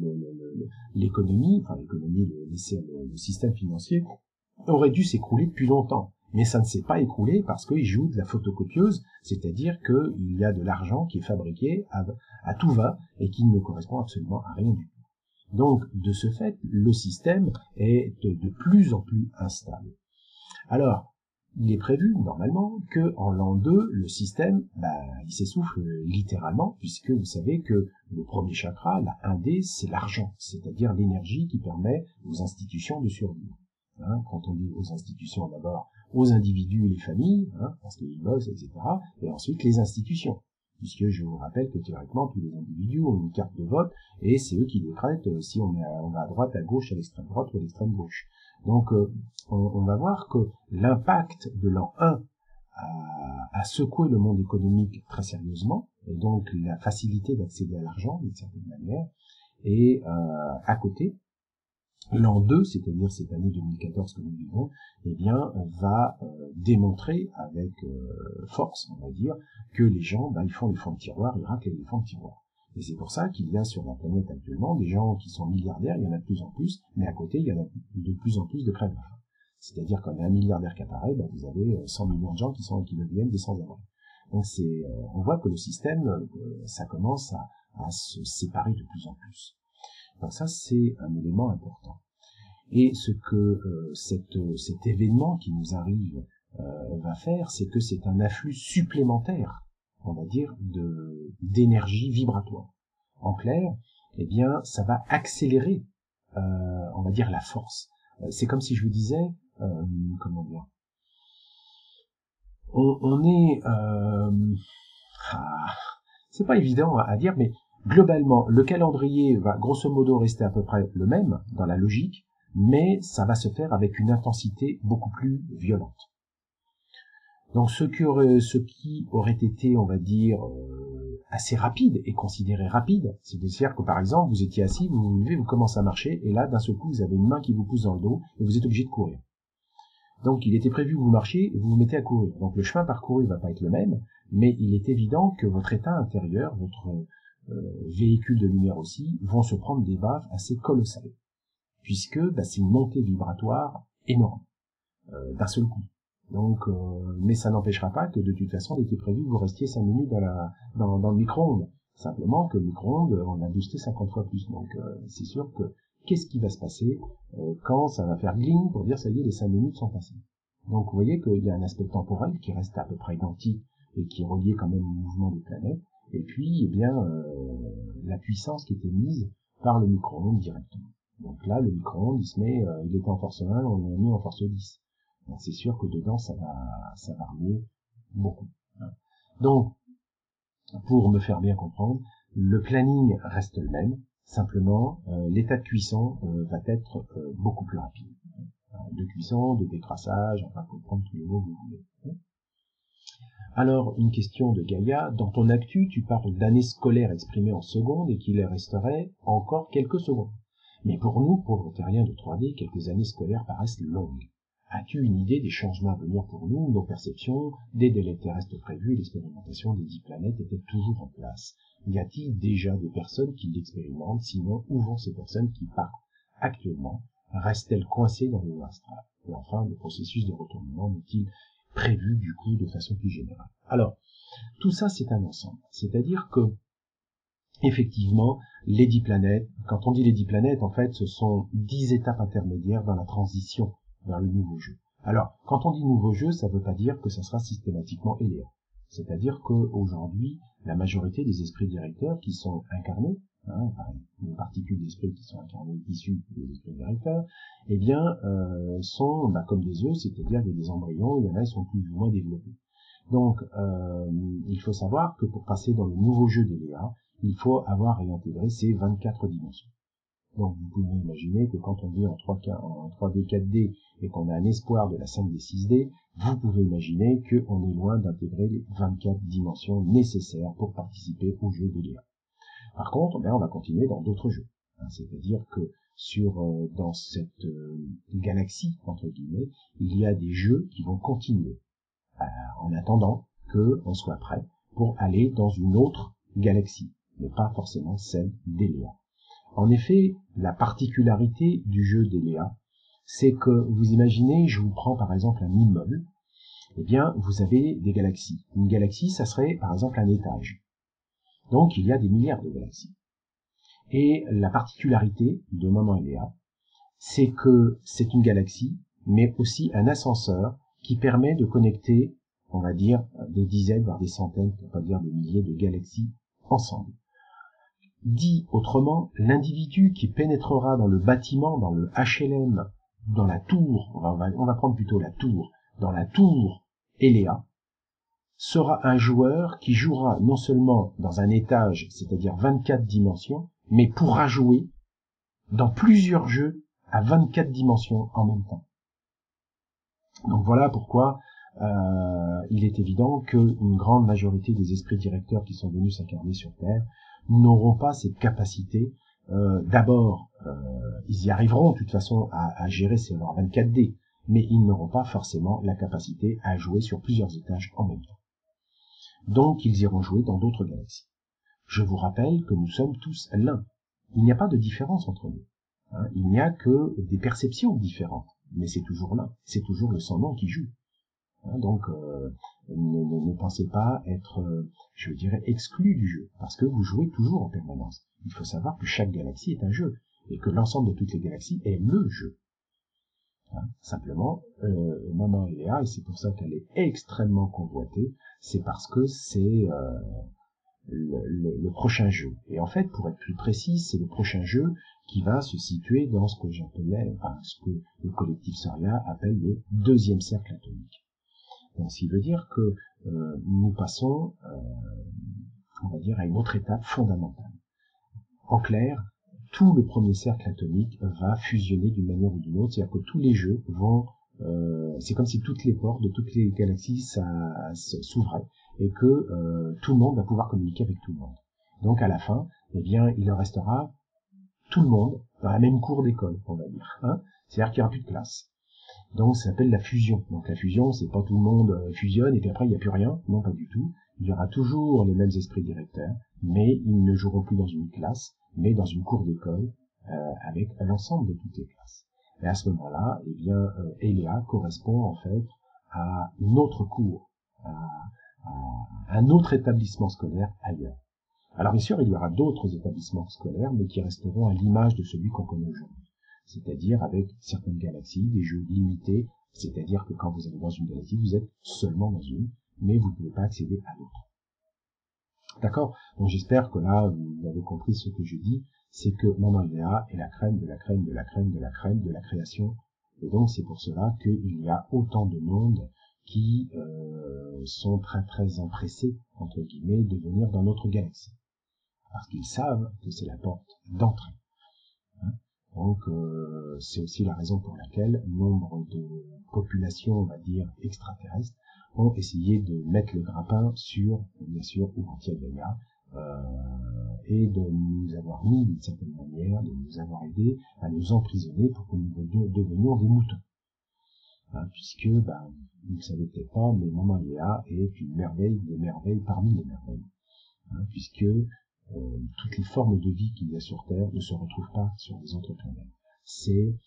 l'économie, enfin l'économie, le, le, le système financier aurait dû s'écrouler depuis longtemps. Mais ça ne s'est pas écroulé parce qu'il joue de la photocopieuse, c'est-à-dire qu'il y a de l'argent qui est fabriqué à, à tout va et qui ne correspond absolument à rien du tout. Donc, de ce fait, le système est de, de plus en plus instable. Alors, il est prévu, normalement, que en l'an deux, le système, bah, il s'essouffle littéralement, puisque vous savez que le premier chakra, la un D, c'est l'argent, c'est-à-dire l'énergie qui permet aux institutions de survivre. Hein, quand on dit aux institutions, d'abord aux individus et les familles, hein, parce qu'ils bossent, et cetera, et ensuite les institutions, puisque je vous rappelle que théoriquement tous les individus ont une carte de vote, et c'est eux qui décrètent euh, si on est à, on va à droite, à gauche, à l'extrême droite ou à l'extrême gauche. Donc euh, on, on va voir que l'impact de l'an un a, a secoué le monde économique très sérieusement, et donc la facilité d'accéder à l'argent d'une certaine manière, et euh, à côté, l'an deux, c'est-à-dire cette année deux mille quatorze que nous vivons, eh bien, va euh, démontrer avec euh, force, on va dire, que les gens, bah, ils font les fonds de tiroir, ils raclent les fonds de tiroir. Et c'est pour ça qu'il y a sur la planète actuellement des gens qui sont milliardaires, il y en a de plus en plus, mais à côté, il y en a de plus en plus de crèves. C'est-à-dire qu'on a un milliardaire qui apparaît, bah, vous avez cent millions de gens qui sont qui deviennent des sans-abri. Donc c'est, euh, on voit que le système, euh, ça commence à, à se séparer de plus en plus. Donc ça, c'est un élément important. Et ce que euh, cette, cet événement qui nous arrive euh, va faire, c'est que c'est un afflux supplémentaire, on va dire, de d'énergie vibratoire. En clair, eh bien, ça va accélérer, euh, on va dire, la force. C'est comme si je vous disais, euh, comment dire, on, on est, euh, ah, c'est pas évident à dire, mais globalement, le calendrier va grosso modo rester à peu près le même dans la logique, mais ça va se faire avec une intensité beaucoup plus violente. Donc ce qui aurait, ce qui aurait été, on va dire, euh, assez rapide et considéré rapide, c'est-à-dire que par exemple, vous étiez assis, vous vous levez, vous commencez à marcher, et là, d'un seul coup, vous avez une main qui vous pousse dans le dos, et vous êtes obligé de courir. Donc il était prévu que vous marchiez, et vous vous mettez à courir. Donc le chemin parcouru va pas être le même, mais il est évident que votre état intérieur, votre euh, véhicule de lumière aussi, vont se prendre des baffes assez colossales, puisque bah, c'est une montée vibratoire énorme, euh, d'un seul coup. Donc, euh, mais ça n'empêchera pas que de toute façon, il était prévu que vous restiez cinq minutes dans, la, dans, dans le micro-ondes. Simplement que le micro-ondes, on a boosté cinquante fois plus. Donc, euh, c'est sûr que qu'est-ce qui va se passer euh, quand ça va faire gling pour dire ça y est, les cinq minutes sont passées. Donc, vous voyez qu'il y a un aspect temporel qui reste à peu près identique et qui est relié quand même au mouvement des planètes. Et puis, eh bien, euh, la puissance qui était mise par le micro-ondes directement. Donc là, le micro-ondes, il se met, euh, il était en force un, on l'a mis en force dix. Donc c'est sûr que dedans, ça va, ça va remuer beaucoup. Donc, pour me faire bien comprendre, le planning reste le même. Simplement, euh, l'état de cuisson euh, va être euh, beaucoup plus rapide. De cuisson, de décrassage, enfin, pour prendre tous les mots que vous voulez. Alors, une question de Gaïa. Dans ton actu, tu parles d'années scolaires exprimées en secondes et qu'il resterait encore quelques secondes. Mais pour nous, pauvres terriens de trois D, quelques années scolaires paraissent longues. As-tu une idée des changements à venir pour nous, nos perceptions, des délais terrestres prévus et l'expérimentation des dix planètes était toujours en place? Y a-t-il déjà des personnes qui l'expérimentent? Sinon, où vont ces personnes qui partent actuellement? Restent-elles coincées dans le astral? Et enfin, le processus de retournement n'est-il prévu du coup de façon plus générale? Alors, tout ça c'est un ensemble. C'est-à-dire que, effectivement, les dix planètes, quand on dit les dix planètes, en fait, ce sont dix étapes intermédiaires dans la transition vers le nouveau jeu. Alors, quand on dit nouveau jeu, ça ne veut pas dire que ça sera systématiquement Eléa. C'est-à-dire qu'aujourd'hui, la majorité des esprits directeurs qui sont incarnés, hein, les particules d'esprit qui sont incarnées issues des esprits directeurs, eh bien, euh, sont bah, comme des œufs, c'est-à-dire qu'il y a des embryons, il y en a qui sont plus ou moins développés. Donc, euh, il faut savoir que pour passer dans le nouveau jeu d'Eléa, il faut avoir réintégré ces vingt-quatre dimensions. Donc vous pouvez imaginer que quand on vit en trois D, quatre D et qu'on a un espoir de la cinq D, six D, vous pouvez imaginer qu'on est loin d'intégrer les vingt-quatre dimensions nécessaires pour participer au jeu d'Eléa. Par contre, ben, on va continuer dans d'autres jeux. Hein, c'est-à-dire que sur euh, dans cette euh, galaxie, entre guillemets, il y a des jeux qui vont continuer euh, en attendant qu'on soit prêt pour aller dans une autre galaxie, mais pas forcément celle d'Eléa. En effet, la particularité du jeu d'Eléa, c'est que vous imaginez, je vous prends par exemple un immeuble, eh bien vous avez des galaxies. Une galaxie, ça serait par exemple un étage. Donc il y a des milliards de galaxies. Et la particularité de Maman Eléa, c'est que c'est une galaxie, mais aussi un ascenseur qui permet de connecter, on va dire, des dizaines, voire des centaines, pour pas dire des milliers de galaxies ensemble. Dit autrement, l'individu qui pénétrera dans le bâtiment, dans le H L M, dans la tour, on va, on va prendre plutôt la tour, dans la tour Eléa, sera un joueur qui jouera non seulement dans un étage, c'est-à-dire vingt-quatre dimensions, mais pourra jouer dans plusieurs jeux à vingt-quatre dimensions en même temps. Donc voilà pourquoi euh, il est évident qu'une grande majorité des esprits directeurs qui sont venus s'incarner sur Terre n'auront pas cette capacité. Euh, d'abord, euh, ils y arriveront de toute façon à, à gérer ces vingt-quatre D, mais ils n'auront pas forcément la capacité à jouer sur plusieurs étages en même temps. Donc ils iront jouer dans d'autres galaxies. Je vous rappelle que nous sommes tous l'un. Il n'y a pas de différence entre nous. Hein, il n'y a que des perceptions différentes, mais c'est toujours l'un. C'est toujours le sans nom qui joue. Hein, donc euh, ne, ne, ne pensez pas être, euh, je dirais, exclu du jeu, parce que vous jouez toujours en permanence. Il faut savoir que chaque galaxie est un jeu, et que l'ensemble de toutes les galaxies est le jeu. Hein. Simplement, euh, Maman Eléa, et c'est pour ça qu'elle est extrêmement convoitée, c'est parce que c'est euh, le, le, le prochain jeu. Et en fait, pour être plus précis, c'est le prochain jeu qui va se situer dans ce que j'appelais, enfin, ce que le collectif Soria appelle le deuxième cercle atomique. Donc, ce qui veut dire que euh, nous passons, euh, on va dire, à une autre étape fondamentale. En clair, tout le premier cercle atomique va fusionner d'une manière ou d'une autre, c'est-à-dire que tous les jeux vont, euh, c'est comme si toutes les portes de toutes les galaxies ça, ça s'ouvraient et que euh, tout le monde va pouvoir communiquer avec tout le monde. Donc à la fin, eh bien, il en restera tout le monde dans la même cour d'école, on va dire. Hein, c'est-à-dire qu'il n'y aura plus de classe. Donc ça s'appelle la fusion. Donc la fusion, c'est pas tout le monde fusionne et puis après il n'y a plus rien. Non, pas du tout. Il y aura toujours les mêmes esprits directeurs, mais ils ne joueront plus dans une classe, mais dans une cour d'école euh, avec l'ensemble de toutes les classes. Et à ce moment-là, eh bien, euh, Eléa correspond en fait à une autre cour, à, à un autre établissement scolaire ailleurs. Alors bien sûr, il y aura d'autres établissements scolaires, mais qui resteront à l'image de celui qu'on connaît aujourd'hui. C'est-à-dire avec certaines galaxies, des jeux limités, c'est-à-dire que quand vous allez dans une galaxie, vous êtes seulement dans une, mais vous ne pouvez pas accéder à l'autre. D'accord? Donc j'espère que là, vous avez compris ce que je dis, c'est que Maman Eléa est la crème de la crème de la crème de la crème de la création, et donc c'est pour cela qu'il y a autant de monde qui euh, sont très très empressés, entre guillemets, de venir dans notre galaxie. Parce qu'ils savent que c'est la porte d'entrée. Hein. Donc euh, c'est aussi la raison pour laquelle nombre de populations, on va dire, extraterrestres, ont essayé de mettre le grappin sur, bien sûr, Urantia Gaia, euh, et de nous avoir mis d'une certaine manière, de nous avoir aidés à nous emprisonner pour que nous devenions des moutons. Hein, puisque, ben, vous ne le savez peut-être pas, mais Maman Eléa est une merveille des merveilles parmi les merveilles. Hein, puisque euh, toutes les formes de vie qu'il y a sur Terre ne se retrouvent pas sur les autres planètes. C'est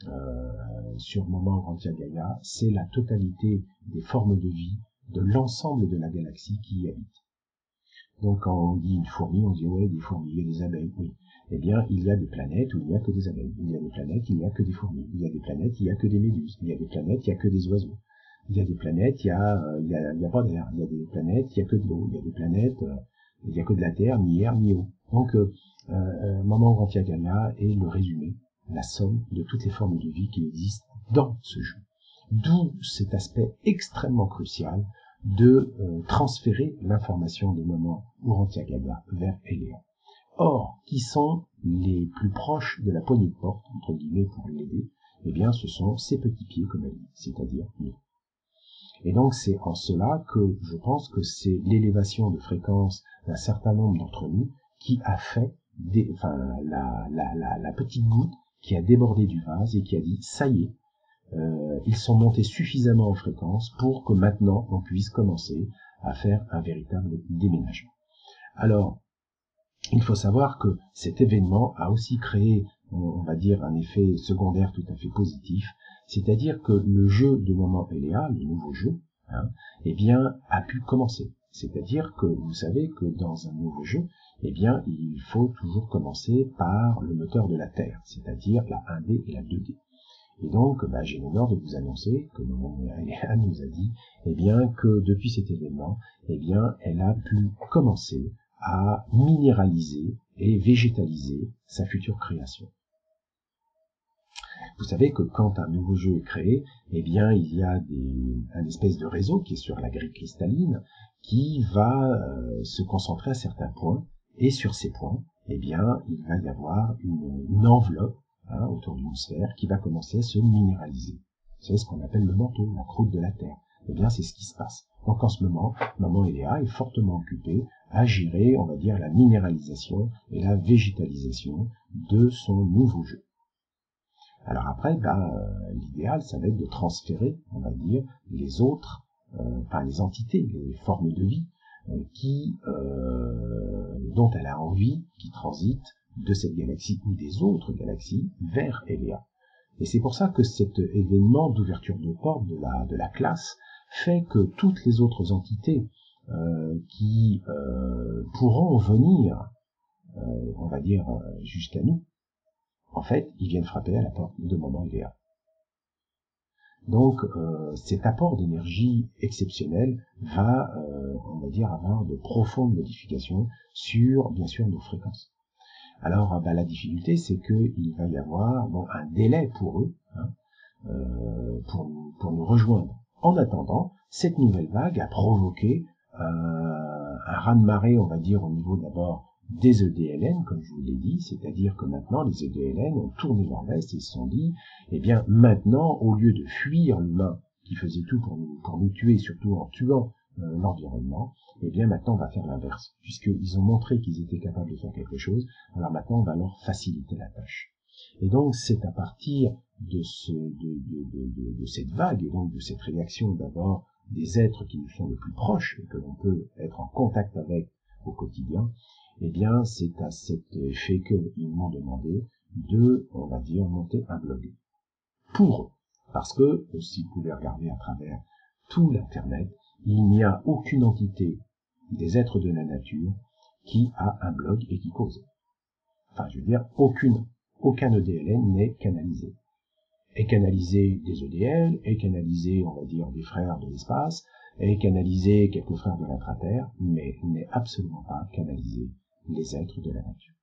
Euh, sur Maman Urantia Gaia, c'est la totalité des formes de vie de l'ensemble de la galaxie qui y habite. Donc quand on dit une fourmi, on dit ouais, des fourmis, il y a des abeilles, oui. Eh bien, il y a des planètes où il n'y a que des abeilles, il y a des planètes, il n'y a que des fourmis, il y a des planètes, il n'y a que des méduses, il y a des planètes, il n'y a que des oiseaux. Il y a des planètes, il y a, euh, il y a, il y a pas d'air, il y a des planètes, il n'y a que de l'eau, il y a des planètes, euh, il n'y a que de la terre, ni air, ni eau. Donc, euh, euh, Maman Urantia Gaia est le résumé, la somme de toutes les formes de vie qui existent dans ce jeu. D'où cet aspect extrêmement crucial de euh, transférer l'information de Maman Urantia Gaia vers Eléa. Or, qui sont les plus proches de la poignée de porte, entre guillemets, pour l'aider? Eh bien, ce sont ses petits pieds, comme elle dit, c'est-à-dire nous. Et donc, c'est en cela que je pense que c'est l'élévation de fréquence d'un certain nombre d'entre nous qui a fait des, enfin, la, la, la, la petite goutte qui a débordé du vase et qui a dit « ça y est, euh, ils sont montés suffisamment en fréquence pour que maintenant on puisse commencer à faire un véritable déménagement ». Alors, il faut savoir que cet événement a aussi créé, on va dire, un effet secondaire tout à fait positif, c'est-à-dire que le jeu de Maman Eléa, le nouveau jeu, hein, eh bien, a pu commencer. C'est-à-dire que vous savez que dans un nouveau jeu, eh bien, il faut toujours commencer par le moteur de la Terre, c'est-à-dire la un D et la deux D. Et donc, bah, j'ai l'honneur de vous annoncer que Maman Eléa nous a dit, eh bien, que depuis cet événement, eh bien, elle a pu commencer à minéraliser et végétaliser sa future création. Vous savez que quand un nouveau jeu est créé, eh bien, il y a des, un espèce de réseau qui est sur la grille cristalline qui va euh, se concentrer à certains points, et sur ces points, eh bien, il va y avoir une, une enveloppe hein, autour d'une sphère qui va commencer à se minéraliser. C'est ce qu'on appelle le manteau, la croûte de la Terre. Eh bien, c'est ce qui se passe. Donc en ce moment, Maman Eléa est fortement occupée à gérer, on va dire, la minéralisation et la végétalisation de son nouveau jeu. Alors après, ben, euh, l'idéal, ça va être de transférer, on va dire, les autres, euh, enfin les entités, les formes de vie, euh, qui, euh, dont elle a envie, qui transitent de cette galaxie ou des autres galaxies vers Eléa. Et c'est pour ça que cet événement d'ouverture de porte de la, de la classe fait que toutes les autres entités euh, qui euh, pourront venir, euh, on va dire, jusqu'à nous, en fait, ils viennent frapper à la porte de Maman Eléa. Donc euh, cet apport d'énergie exceptionnel va, euh, on va dire, avoir de profondes modifications sur, bien sûr, nos fréquences. Alors bah, la difficulté, c'est qu'il va y avoir bon, un délai pour eux, hein, euh, pour, nous, pour nous rejoindre. En attendant, cette nouvelle vague a provoqué euh, un raz-de-marée, on va dire, au niveau d'abord des E D L N, comme je vous l'ai dit, c'est-à-dire que maintenant les E D L N ont tourné leur veste et se sont dit, eh bien maintenant, au lieu de fuir l'humain qui faisait tout pour nous, pour nous tuer, surtout en tuant euh, l'environnement, eh bien maintenant on va faire l'inverse, puisqu'ils ont montré qu'ils étaient capables de faire quelque chose, alors maintenant on va leur faciliter la tâche. Et donc c'est à partir de, ce, de, de, de, de, de cette vague, et donc de cette réaction d'abord des êtres qui nous sont le plus proches, et que l'on peut être en contact avec au quotidien, eh bien, c'est à cet effet qu'ils m'ont demandé de, on va dire, monter un blog. Pour eux. Parce que, si vous pouvez regarder à travers tout l'Internet, il n'y a aucune entité des êtres de la nature qui a un blog et qui cause. Enfin, je veux dire, aucune, aucun E D L N n'est canalisé. Est canalisé des E D L, est canalisé, on va dire, des frères de l'espace, est canalisé quelques frères de l'intraterre, mais n'est absolument pas canalisé les êtres de la nature.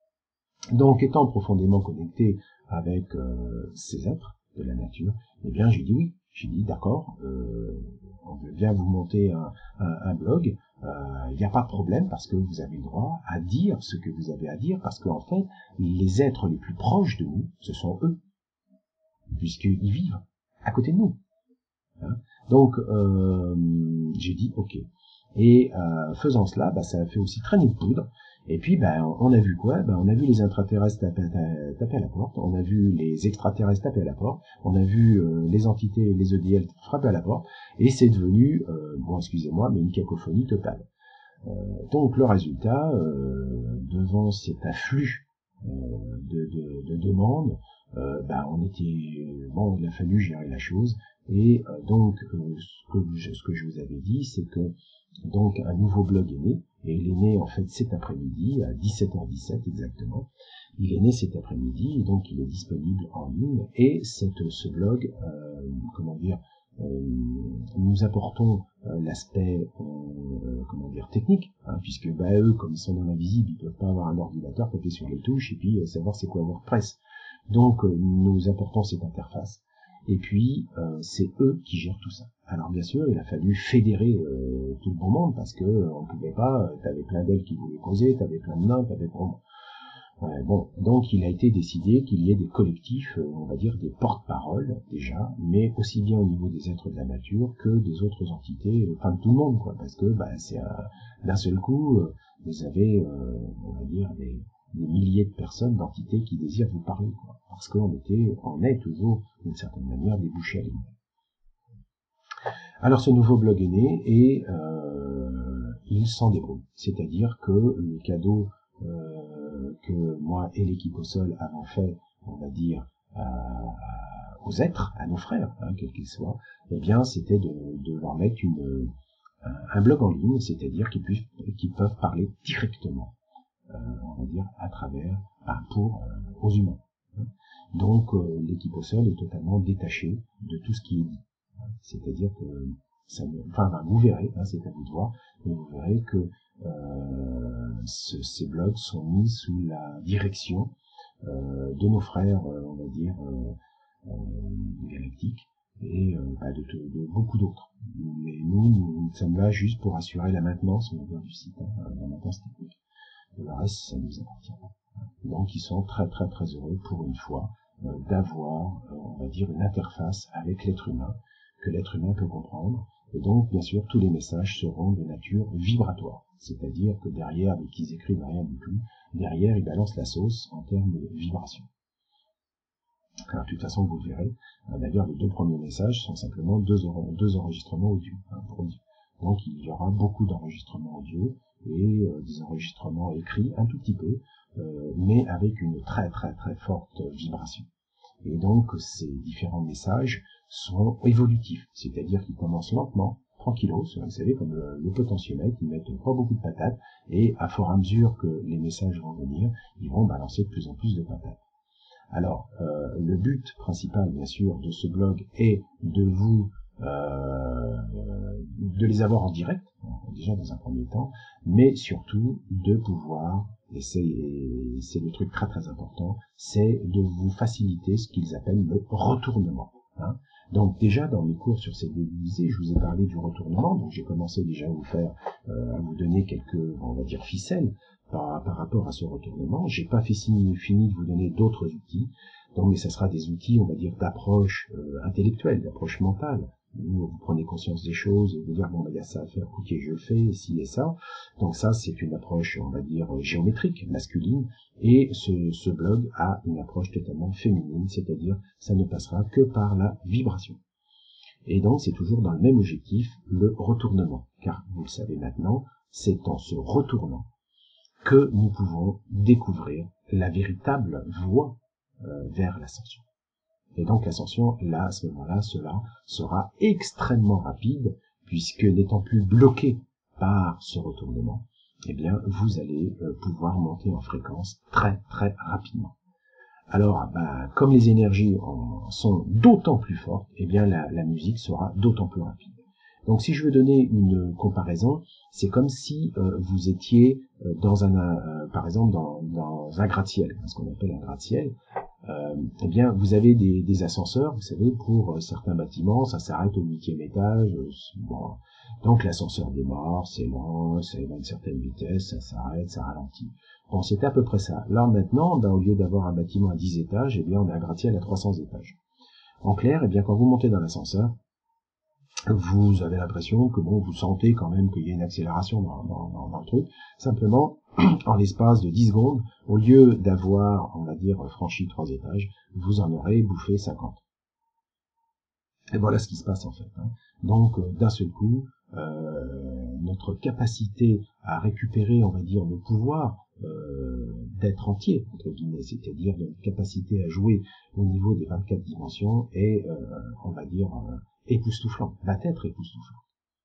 Donc, étant profondément connecté avec euh, ces êtres de la nature, eh bien, j'ai dit oui. J'ai dit d'accord, euh, on veut bien vous monter un, un, un blog. Il euh, n'y a pas de problème parce que vous avez le droit à dire ce que vous avez à dire, parce qu'en fait, les êtres les plus proches de nous, ce sont eux, puisqu'ils vivent à côté de nous. Hein. Donc, euh, j'ai dit ok. Et euh, faisant cela, bah, ça a fait aussi traîner de poudre. Et puis, bah, on a vu quoi? Bah, on a vu les intraterrestres taper, taper à la porte, on a vu les extraterrestres taper à la porte, on a vu euh, les entités, les E D L frapper à la porte, et c'est devenu, euh, bon, excusez-moi, mais une cacophonie totale. Euh, donc, le résultat, euh, devant cet afflux euh, de, de, de demandes, euh, bah, on était, bon, il a fallu gérer la chose, et euh, donc, euh, ce, que je, ce que je vous avais dit, c'est que donc un nouveau blog est né, et il est né en fait cet après-midi, à dix-sept heures dix-sept exactement. Il est né cet après-midi, et donc il est disponible en ligne, et cette, ce blog, euh, comment dire, euh, nous apportons euh, l'aspect, euh, comment dire, technique, hein, puisque bah, eux, comme ils sont dans l'invisible, ils peuvent pas avoir un ordinateur, taper sur les touches, et puis euh, savoir c'est quoi WordPress. Donc euh, nous apportons cette interface. Et puis, euh, c'est eux qui gèrent tout ça. Alors bien sûr, il a fallu fédérer euh, tout le bon monde, parce que euh, on pouvait pas, euh, t'avais plein d'ailes qui voulaient causer, t'avais plein de nains, t'avais bon. Ouais, bon, donc il a été décidé qu'il y ait des collectifs, euh, on va dire des porte-paroles déjà, mais aussi bien au niveau des êtres de la nature que des autres entités, enfin de tout le monde, quoi, parce que bah, c'est d'un seul coup, euh, vous avez, euh, on va dire, des des milliers de personnes, d'entités qui désirent vous parler, quoi, parce qu'on était, on est toujours, d'une certaine manière, des bouchées à l'égout. Alors ce nouveau blog est né et euh, il s'en débrouille, c'est-à-dire que le cadeau euh, que moi et l'équipe au sol avons fait, on va dire, euh, aux êtres, à nos frères, hein, quels qu'ils soient, eh bien c'était de, de leur mettre une, un, un blog en ligne, c'est-à-dire qu'ils puissent, qu'ils peuvent parler directement. Euh, on va dire à travers, enfin, pour euh, aux humains. Donc euh, l'équipe au sol est totalement détachée de tout ce qui est dit. C'est-à-dire que ça, enfin ben, vous verrez, hein, c'est à vous de voir, mais vous verrez que euh, ce, ces blogs sont mis sous la direction euh, de nos frères, euh, on va dire euh, euh, galactiques et euh, bah, de, de, de beaucoup d'autres. Mais nous, nous, nous sommes là juste pour assurer la maintenance, on va dire, du site, hein, la maintenance technique. Et le reste, ça nous appartient pas. Donc, ils sont très très très heureux pour une fois euh, d'avoir, euh, on va dire, une interface avec l'être humain que l'être humain peut comprendre. Et donc, bien sûr, tous les messages seront de nature vibratoire, c'est-à-dire que derrière, dès qu'ils écrivent rien du tout, derrière, ils balancent la sauce en termes de vibration. Alors, de toute façon, vous le verrez. D'ailleurs, les deux premiers messages sont simplement deux, deux enregistrements audio, hein, pour dire. Donc, il y aura beaucoup d'enregistrements audio et euh, des enregistrements écrits un tout petit peu, euh, mais avec une très très très forte vibration. Et donc, ces différents messages sont évolutifs, c'est-à-dire qu'ils commencent lentement, tranquillos, vous savez, comme le, le potentiomètre, ils mettent pas beaucoup de patates, et à fur et à mesure que les messages vont venir, ils vont balancer de plus en plus de patates. Alors, euh, le but principal, bien sûr, de ce blog est de vous, euh, de les avoir en direct, déjà dans un premier temps, mais surtout de pouvoir, et c'est, et c'est le truc très très important, c'est de vous faciliter ce qu'ils appellent le retournement. Hein. Donc déjà dans mes cours sur ces deux lycées, je vous ai parlé du retournement, donc j'ai commencé déjà à vous faire, euh, à vous donner quelques, on va dire, ficelles par, par rapport à ce retournement. J'ai pas fait fini, fini de vous donner d'autres outils, donc mais ça sera des outils, on va dire, d'approche euh, intellectuelle, d'approche mentale, où vous prenez conscience des choses et vous dire bon ben il y a ça à faire, ok je le fais, ci et ça. Donc ça c'est une approche, on va dire, géométrique, masculine, et ce, ce blog a une approche totalement féminine, c'est-à-dire ça ne passera que par la vibration. Et donc c'est toujours dans le même objectif, le retournement, car vous le savez maintenant, c'est en se retournant que nous pouvons découvrir la véritable voie euh, vers l'ascension. Et donc l'ascension, là, à ce moment-là, cela sera extrêmement rapide, puisque n'étant plus bloqué par ce retournement, eh bien, vous allez euh, pouvoir monter en fréquence très très rapidement. Alors, bah, comme les énergies en sont d'autant plus fortes, eh bien, la, la musique sera d'autant plus rapide. Donc, si je veux donner une comparaison, c'est comme si euh, vous étiez euh, dans un, euh, par exemple, dans, dans un gratte-ciel, ce qu'on appelle un gratte-ciel. Euh, eh bien, vous avez des, des ascenseurs, vous savez, pour euh, certains bâtiments, ça s'arrête au huitième étage. Euh, bon. Donc, l'ascenseur démarre, c'est lent, ça va à une certaine vitesse, ça s'arrête, ça ralentit. Bon, c'est à peu près ça. Là, maintenant, ben, au lieu d'avoir un bâtiment à dix étages, eh bien, on a un gratte-ciel à trois cents étages. En clair, eh bien, quand vous montez dans l'ascenseur, vous avez l'impression que bon, vous sentez quand même qu'il y a une accélération dans, dans, dans, dans le truc. Simplement, en l'espace de dix secondes, au lieu d'avoir, on va dire, franchi trois étages, vous en aurez bouffé cinquante. Et voilà ce qui se passe en fait. Hein. Donc, euh, d'un seul coup, euh, notre capacité à récupérer, on va dire, le pouvoir euh, d'être entier, entre guillemets, c'est-à-dire notre capacité à jouer au niveau des vingt-quatre dimensions est, euh, on va dire, euh, époustouflant, va être époustouflant.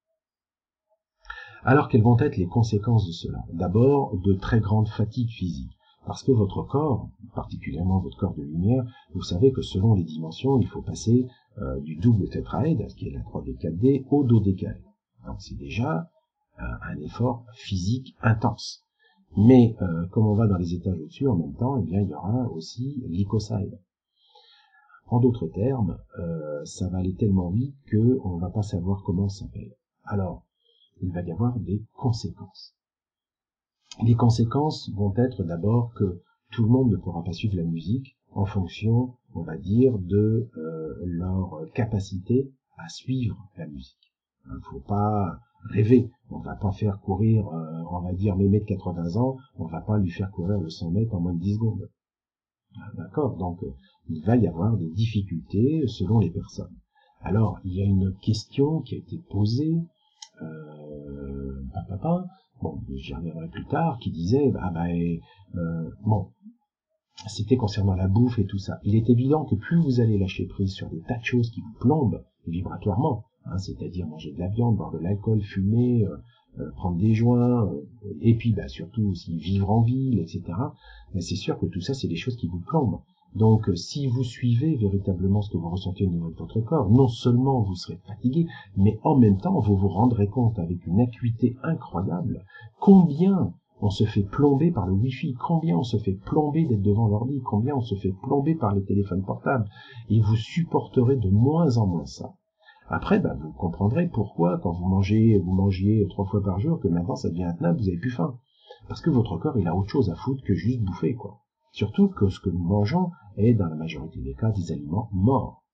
Alors, quelles vont être les conséquences de cela? D'abord, de très grandes fatigues physiques, parce que votre corps, particulièrement votre corps de lumière, vous savez que selon les dimensions, il faut passer euh, du double tétraèdre, qui est la trois D quatre D, au dodécaèdre. Donc c'est déjà euh, un effort physique intense. Mais euh, comme on va dans les étages au-dessus, en même temps, eh bien, il y aura aussi l'icosaèdre. En d'autres termes, euh, ça va aller tellement vite qu'on ne va pas savoir comment ça s'appelle. Alors, il va y avoir des conséquences. Les conséquences vont être d'abord que tout le monde ne pourra pas suivre la musique en fonction, on va dire, de euh, leur capacité à suivre la musique. Il ne faut pas rêver. On ne va pas faire courir, euh, on va dire, Mémé de quatre-vingts ans, on ne va pas lui faire courir le cent mètres en moins de dix secondes. D'accord? Donc, euh, il va y avoir des difficultés selon les personnes. Alors, il y a une question qui a été posée, euh, papa, bon, j'y reviendrai plus tard, qui disait, bah, bah, euh, bon, c'était concernant la bouffe et tout ça. Il est évident que plus vous allez lâcher prise sur des tas de choses qui vous plombent vibratoirement, hein, c'est-à-dire manger de la viande, boire de l'alcool, fumer, euh, euh, prendre des joints, euh, et puis bah, surtout aussi vivre en ville, et cetera. Mais c'est sûr que tout ça, c'est des choses qui vous plombent. Donc, euh, si vous suivez véritablement ce que vous ressentez au niveau de votre corps, non seulement vous serez fatigué, mais en même temps, vous vous rendrez compte avec une acuité incroyable combien on se fait plomber par le Wi-Fi, combien on se fait plomber d'être devant l'ordi, combien on se fait plomber par les téléphones portables, et vous supporterez de moins en moins ça. Après, bah, vous comprendrez pourquoi, quand vous mangez, vous mangiez trois fois par jour, que maintenant ça devient intenable, vous avez plus faim. Parce que votre corps, il a autre chose à foutre que juste bouffer, quoi. Surtout que ce que nous mangeons est, dans la majorité des cas, des aliments morts.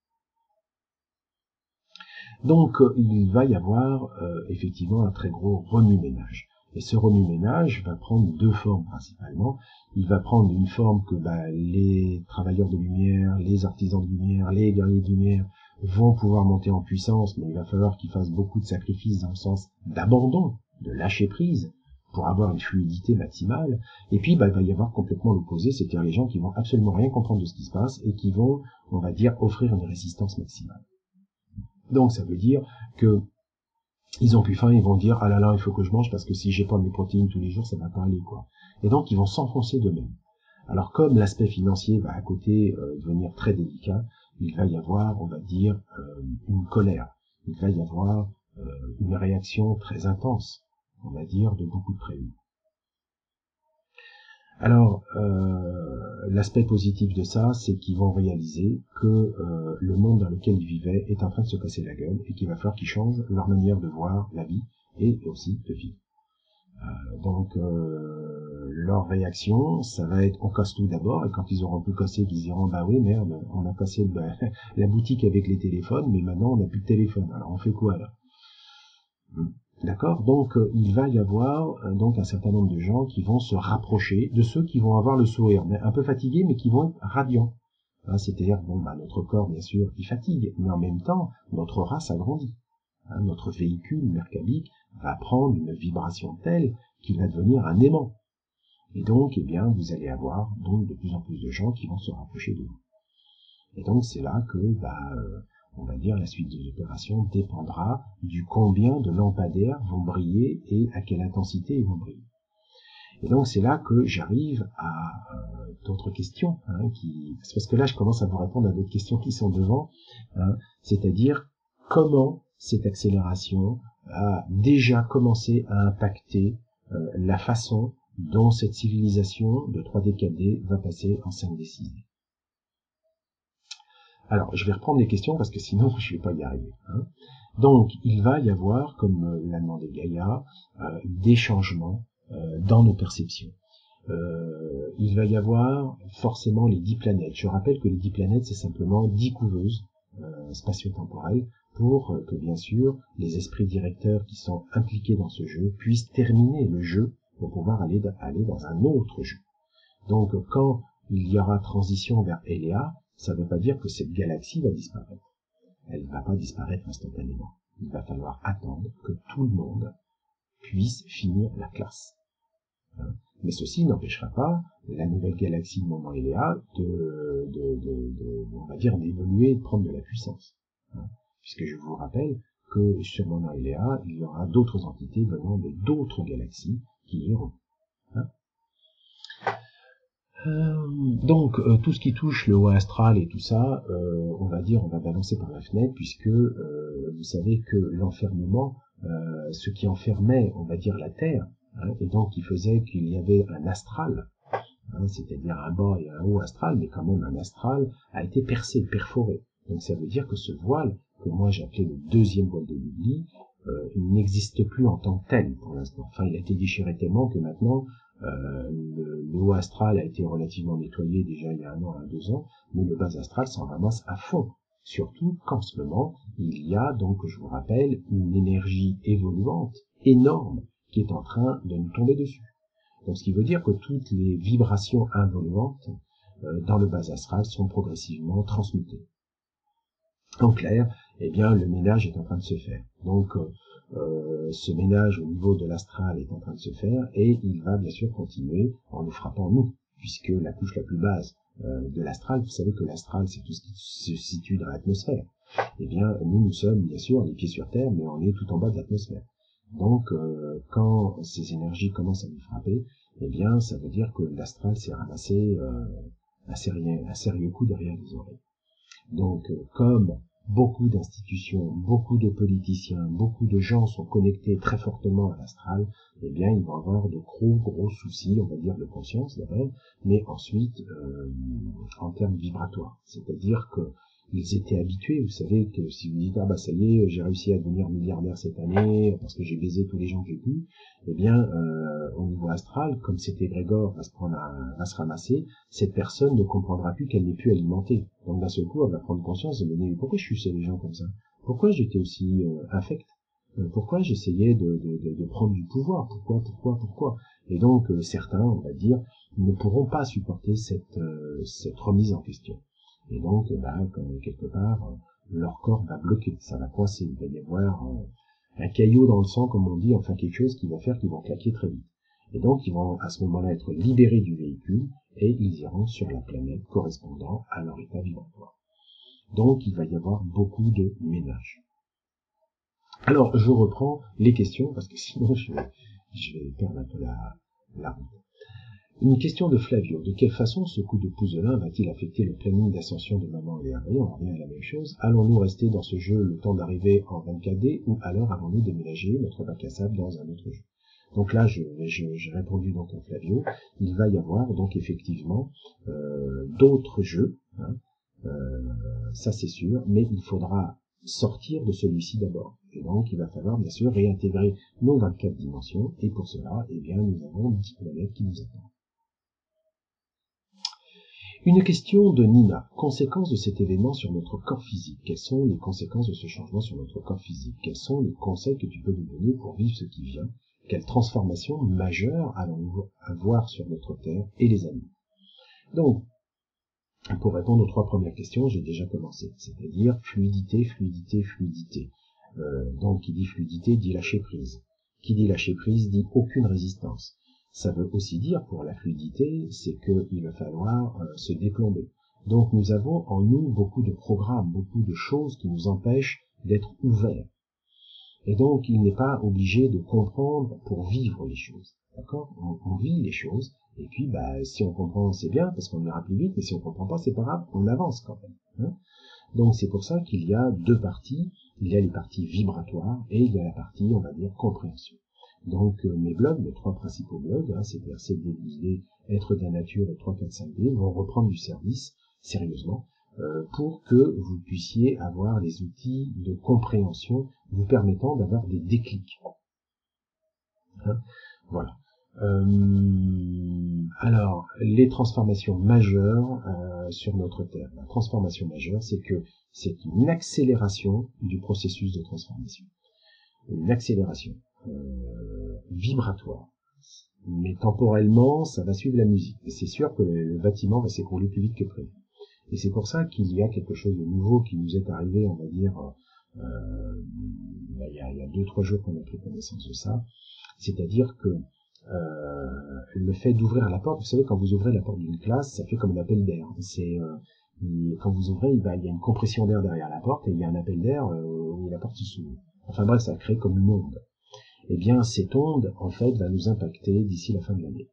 Donc, euh, il va y avoir, euh, effectivement, un très gros remue-ménage. Et ce remue-ménage va prendre deux formes principalement. Il va prendre une forme que bah, les travailleurs de lumière, les artisans de lumière, les guerriers de lumière vont pouvoir monter en puissance, mais il va falloir qu'ils fassent beaucoup de sacrifices dans le sens d'abandon, de lâcher prise, pour avoir une fluidité maximale. Et puis bah, il va y avoir complètement l'opposé, c'est-à-dire les gens qui vont absolument rien comprendre de ce qui se passe et qui vont, on va dire, offrir une résistance maximale. Donc ça veut dire que ils ont plus faim, ils vont dire ah là là il faut que je mange parce que si j'ai pas mes protéines tous les jours ça va pas aller quoi. Et donc ils vont s'enfoncer d'eux-mêmes. Alors comme l'aspect financier va à côté euh, devenir très délicat, il va y avoir, on va dire, euh, une colère. Il va y avoir euh, une réaction très intense, on va dire, de beaucoup de prévenus. Alors, euh, l'aspect positif de ça, c'est qu'ils vont réaliser que euh, le monde dans lequel ils vivaient est en train de se casser la gueule et qu'il va falloir qu'ils changent leur manière de voir la vie et aussi de vivre. Euh, donc, euh, leur réaction, ça va être on casse tout d'abord, et quand ils auront tout cassé, ils diront bah oui merde, on a cassé bah, la boutique avec les téléphones, mais maintenant on n'a plus de téléphone. Alors on fait quoi là? D'accord? Donc euh, il va y avoir euh, donc un certain nombre de gens qui vont se rapprocher de ceux qui vont avoir le sourire, mais un peu fatigués, mais qui vont être radiants. Hein, c'est-à-dire bon bah notre corps bien sûr il fatigue, mais en même temps notre race agrandit. Hein, notre véhicule mercabique va prendre une vibration telle qu'il va devenir un aimant. Et donc eh bien vous allez avoir donc de plus en plus de gens qui vont se rapprocher de vous. Et donc c'est là que bah euh, on va dire la suite des opérations dépendra du combien de lampadaires vont briller et à quelle intensité ils vont briller. Et donc c'est là que j'arrive à euh, d'autres questions, hein, qui, c'est parce que là je commence à vous répondre à d'autres questions qui sont devant, hein, c'est-à-dire comment cette accélération a déjà commencé à impacter euh, la façon dont cette civilisation de trois D quatre D va passer en cinq D six D. Alors, je vais reprendre les questions parce que sinon, je ne vais pas y arriver. Hein. Donc, il va y avoir, comme l'a demandé Gaïa, euh, des changements euh, dans nos perceptions. Euh, il va y avoir forcément les dix planètes. Je rappelle que les dix planètes, c'est simplement dix couveuses euh, spatio-temporelles pour euh, que, bien sûr, les esprits directeurs qui sont impliqués dans ce jeu puissent terminer le jeu pour pouvoir aller, aller dans un autre jeu. Donc, quand il y aura transition vers Eléa, ça ne veut pas dire que cette galaxie va disparaître. Elle ne va pas disparaître instantanément. Il va falloir attendre que tout le monde puisse finir la classe. Hein. Mais ceci n'empêchera pas la nouvelle galaxie de Moment Eléa de, de, de, de, on va dire, d'évoluer et de prendre de la puissance. Hein. Puisque je vous rappelle que sur Moment Eléa, il y aura d'autres entités venant de d'autres galaxies qui iront. Hein. Euh, donc euh, tout ce qui touche le haut astral et tout ça, euh, on va dire, on va balancer par la fenêtre puisque euh, vous savez que l'enfermement, euh, ce qui enfermait, on va dire, la Terre, hein, et donc qui faisait qu'il y avait un astral, hein, c'est-à-dire un bas et un haut astral, mais quand même un astral, a été percé, perforé. Donc ça veut dire que ce voile, que moi j'appelais le deuxième voile de l'oubli, euh, il n'existe plus en tant que tel pour l'instant. Enfin, il a été déchiré tellement que maintenant, Euh, le, le haut astral a été relativement nettoyé déjà il y a un an, un deux ans, mais le bas astral s'en ramasse à fond. Surtout qu'en ce moment, il y a donc, je vous rappelle, une énergie évoluante, énorme, qui est en train de nous tomber dessus. Donc ce qui veut dire que toutes les vibrations involuantes euh, dans le bas astral sont progressivement transmutées. En clair, eh bien, le ménage est en train de se faire. Donc, euh, Euh, ce ménage au niveau de l'astral est en train de se faire et il va bien sûr continuer en nous frappant nous, puisque la couche la plus basse euh, de l'astral, vous savez que l'astral c'est tout ce qui se situe dans l'atmosphère. Eh bien nous nous sommes bien sûr les pieds sur terre, mais on est tout en bas de l'atmosphère. Donc euh, quand ces énergies commencent à nous frapper, eh bien ça veut dire que l'astral s'est ramassé euh, un, sérieux, un sérieux coup derrière les oreilles. Donc euh, comme beaucoup d'institutions, beaucoup de politiciens, beaucoup de gens sont connectés très fortement à l'astral, eh bien, ils vont avoir de gros, gros soucis, on va dire, de conscience d'abord, mais ensuite, euh, en termes vibratoires. C'est-à-dire que ils étaient habitués, vous savez, que si vous dites, ah bah ça y est, j'ai réussi à devenir milliardaire cette année, parce que j'ai baisé tous les gens que j'ai pu, eh bien, euh, au niveau astral, comme cet égrégore va se prendre à, va se ramasser, cette personne ne comprendra plus qu'elle n'est plus alimentée. Donc d'un seul coup, elle va prendre conscience et me dire, pourquoi je suçais les gens comme ça? Pourquoi j'étais aussi euh, infect? euh, Pourquoi j'essayais de, de, de, de prendre du pouvoir? Pourquoi, pourquoi, pourquoi? Et donc, euh, certains, on va dire, ne pourront pas supporter cette, euh, cette remise en question. Et donc, ben, quelque part, leur corps va bloquer, ça va coincer, il va y avoir un caillot dans le sang, comme on dit, enfin quelque chose qui va faire qu'ils vont claquer très vite. Et donc, ils vont à ce moment-là être libérés du véhicule et ils iront sur la planète correspondant à leur état vibratoire. Donc, il va y avoir beaucoup de ménage. Alors, je reprends les questions parce que sinon, je vais, je vais perdre un peu la, la route. Une question de Flavio. De quelle façon ce coup de pouzelin va-t-il affecter le planning d'ascension de maman et Hervé? On revient à la même chose. Allons-nous rester dans ce jeu le temps d'arriver en vingt-quatre D ou alors allons-nous déménager notre bac à sable dans un autre jeu? Donc là, je, je, j'ai répondu donc à Flavio. Il va y avoir donc effectivement euh, d'autres jeux, hein, euh, ça c'est sûr, mais il faudra sortir de celui-ci d'abord. Et donc, il va falloir bien sûr réintégrer nos vingt-quatre dimensions, et pour cela, eh bien, nous avons dix planètes qui nous attendent. Une question de Nina. Conséquences de cet événement sur notre corps physique. Quelles sont les conséquences de ce changement sur notre corps physique? Quels sont les conseils que tu peux nous donner pour vivre ce qui vient? Quelle transformation majeure allons-nous avoir sur notre Terre et les animaux? Donc, pour répondre aux trois premières questions, j'ai déjà commencé, c'est-à-dire fluidité, fluidité, fluidité. Euh, donc, qui dit fluidité dit lâcher prise. Qui dit lâcher prise dit aucune résistance. Ça veut aussi dire, pour la fluidité, c'est qu'il va falloir euh, se déplomber. Donc, nous avons en nous beaucoup de programmes, beaucoup de choses qui nous empêchent d'être ouverts. Et donc, il n'est pas obligé de comprendre pour vivre les choses. D'accord? on, on vit les choses, et puis, bah, si on comprend, c'est bien, parce qu'on ira plus vite, mais si on comprend pas, c'est pas grave, on avance quand même. Hein? Donc, c'est pour ça qu'il y a deux parties. Il y a les parties vibratoires, et il y a la partie, on va dire, compréhension. Donc, euh, mes blogs, mes trois principaux blogs, hein, c'est-à-dire C D, douze D, Être de la nature et trois, quatre, cinq D, vont reprendre du service, sérieusement, euh, pour que vous puissiez avoir les outils de compréhension vous permettant d'avoir des déclics. Hein, voilà. Euh, alors, les transformations majeures euh, sur notre Terre. La transformation majeure, c'est que c'est une accélération du processus de transformation. Une accélération euh, vibratoire. Mais temporellement, ça va suivre la musique. Et c'est sûr que le, le bâtiment va s'écrouler plus vite que prévu. Et c'est pour ça qu'il y a quelque chose de nouveau qui nous est arrivé, on va dire, euh, il y a, il y a deux, trois jours qu'on a pris connaissance de ça. C'est-à-dire que euh, le fait d'ouvrir la porte, vous savez, quand vous ouvrez la porte d'une classe, ça fait comme un appel d'air. C'est euh, il, quand vous ouvrez, il, va, il y a une compression d'air derrière la porte et il y a un appel d'air euh, où la porte s'ouvre. Enfin bref, ça crée comme une onde. Eh bien, cette onde, en fait, va nous impacter d'ici la fin de l'année.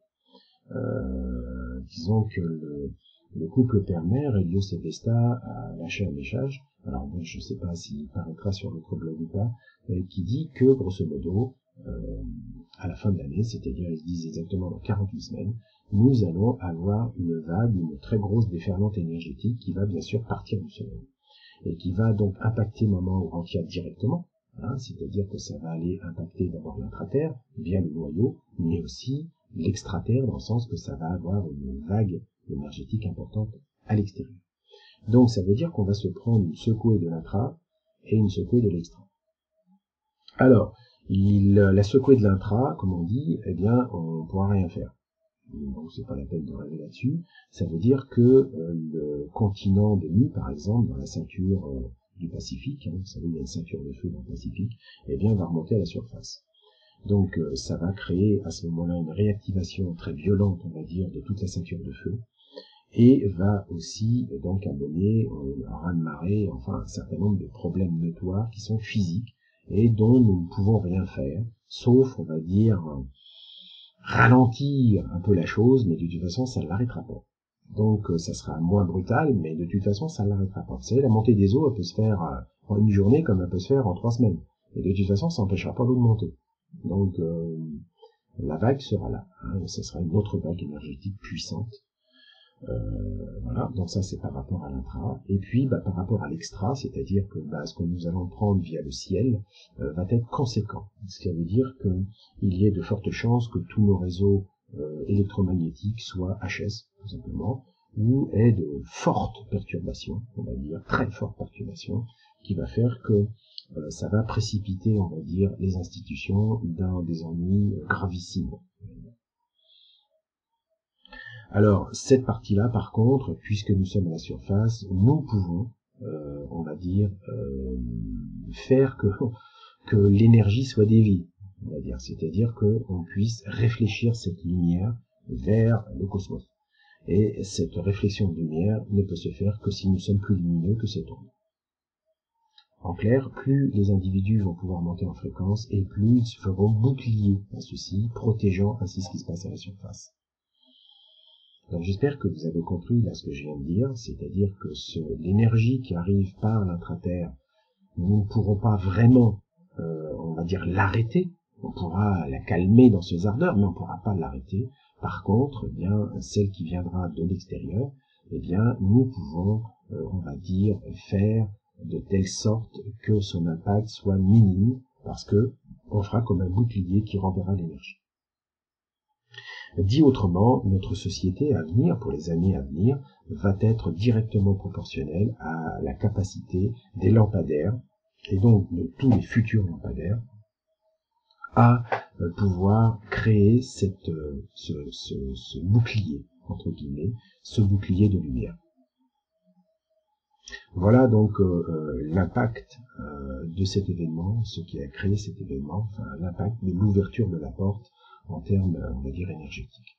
Euh, disons que le, le couple père-mère, Helios et Vesta, a lâché un message, alors bon, je ne sais pas s'il paraîtra sur notre blog ou pas, qui dit que, grosso modo, euh, à la fin de l'année, c'est-à-dire, ils disent exactement dans quarante-huit semaines, nous allons avoir une vague, une très grosse déferlante énergétique qui va bien sûr partir du soleil, et qui va donc impacter Maman Ourantia directement, hein, c'est-à-dire que ça va aller impacter d'abord l'intraterre, via le noyau, mais aussi l'extraterre, dans le sens que ça va avoir une vague énergétique importante à l'extérieur. Donc ça veut dire qu'on va se prendre une secouée de l'intra et une secouée de l'extra. Alors, il, la secouée de l'intra, comme on dit, eh bien, on ne pourra rien faire. Donc c'est pas la peine de rêver là-dessus. Ça veut dire que euh, le continent de Nu, par exemple, dans la ceinture euh, du Pacifique, hein, vous savez, il y a une ceinture de feu dans le Pacifique, eh bien, va remonter à la surface. Donc euh, ça va créer à ce moment-là une réactivation très violente, on va dire, de toute la ceinture de feu, et va aussi euh, donc amener euh, un raz-de-marée, enfin un certain nombre de problèmes notoires qui sont physiques et dont nous ne pouvons rien faire, sauf, on va dire, euh, ralentir un peu la chose, mais de toute façon ça ne l'arrêtera pas. Donc euh, ça sera moins brutal, mais de toute façon ça ne l'arrêtera pas. Vous savez, la montée des eaux, elle peut se faire euh, en une journée comme elle peut se faire en trois semaines, et de toute façon ça n'empêchera pas l'eau de monter. Donc euh, la vague sera là, hein, ce sera une autre vague énergétique puissante. Euh, voilà, donc ça c'est par rapport à l'intra. Et puis bah, par rapport à l'extra, c'est-à-dire que bah, ce que nous allons prendre via le ciel euh, va être conséquent. Ce qui veut dire qu'il y ait de fortes chances que tous nos réseaux euh, électromagnétiques soient H S, tout simplement, ou aient de fortes perturbations, on va dire très fortes perturbations, qui va faire que Euh, ça va précipiter, on va dire, les institutions dans des ennuis euh, gravissimes. Alors, cette partie-là, par contre, puisque nous sommes à la surface, nous pouvons, euh, on va dire, euh, faire que, que l'énergie soit déviée, on va dire, c'est-à-dire qu'on puisse réfléchir cette lumière vers le cosmos. Et cette réflexion de lumière ne peut se faire que si nous sommes plus lumineux que cette onde. En clair, plus les individus vont pouvoir monter en fréquence et plus ils se feront bouclier à ceci, protégeant ainsi ce qui se passe à la surface. Donc j'espère que vous avez compris là ce que je viens de dire, c'est-à-dire que ce, l'énergie qui arrive par l'intraterre, nous ne pourrons pas vraiment, euh, on va dire, l'arrêter. On pourra la calmer dans ses ardeurs, mais on ne pourra pas l'arrêter. Par contre, eh bien, celle qui viendra de l'extérieur, eh bien, nous pouvons, euh, on va dire, faire de telle sorte que son impact soit minime, parce que on fera comme un bouclier qui renverra l'énergie. Dit autrement, notre société à venir, pour les années à venir, va être directement proportionnelle à la capacité des lampadaires, et donc de tous les futurs lampadaires, à pouvoir créer cette, ce, ce, ce bouclier, entre guillemets, ce bouclier de lumière. Voilà donc euh, l'impact euh, de cet événement, ce qui a créé cet événement, enfin l'impact de l'ouverture de la porte en termes, on va dire, énergétiques.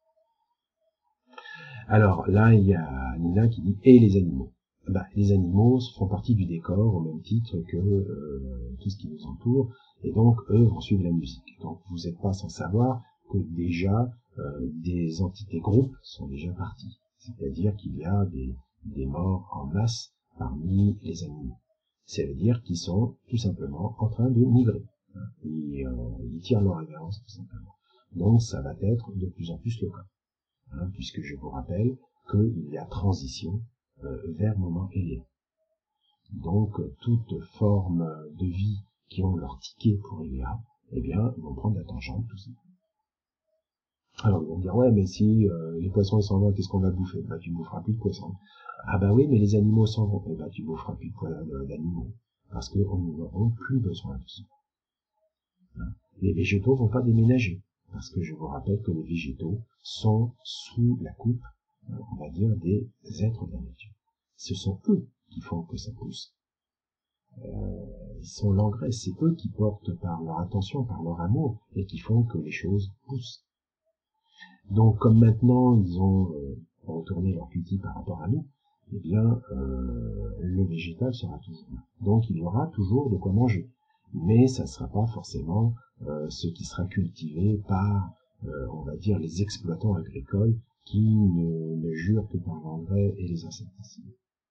Alors là, il y a Nina qui dit « et les animaux ». Ben, les animaux font partie du décor au même titre que euh, tout ce qui nous entoure, et donc eux vont suivre la musique. Donc vous n'êtes pas sans savoir que déjà euh, des entités groupes sont déjà partis, c'est-à-dire qu'il y a des, des morts en masse parmi les animaux. Ça veut dire qu'ils sont tout simplement en train de migrer. Ils, euh, ils tirent leur révérence tout simplement. Donc ça va être de plus en plus le cas, hein, puisque je vous rappelle qu'il y a transition euh, vers moment Hélia. Donc euh, toute forme de vie qui ont leur ticket pour Hélia, eh bien, vont prendre la tangente tout simplement. Alors ils vont dire ouais mais si euh, les poissons ils s'en vont, qu'est-ce qu'on va bouffer? Bah tu boufferas plus de poissons. Ah bah oui mais les animaux s'en vont, eh bah tu boufferas plus de d'animaux, parce qu'on n'aura plus besoin de ça. Hein, les végétaux vont pas déménager, parce que je vous rappelle que les végétaux sont sous la coupe, on va dire, des êtres de la nature. Ce sont eux qui font que ça pousse. Euh, ils sont l'engrais, c'est eux qui portent par leur attention, par leur amour, et qui font que les choses poussent. Donc comme maintenant ils ont euh, retourné leur cutie par rapport à nous, eh bien euh, le végétal sera toujours là. Donc il y aura toujours de quoi manger. Mais ça ne sera pas forcément euh, ce qui sera cultivé par, euh, on va dire, les exploitants agricoles qui ne, ne jurent que par l'engrais et les insecticides.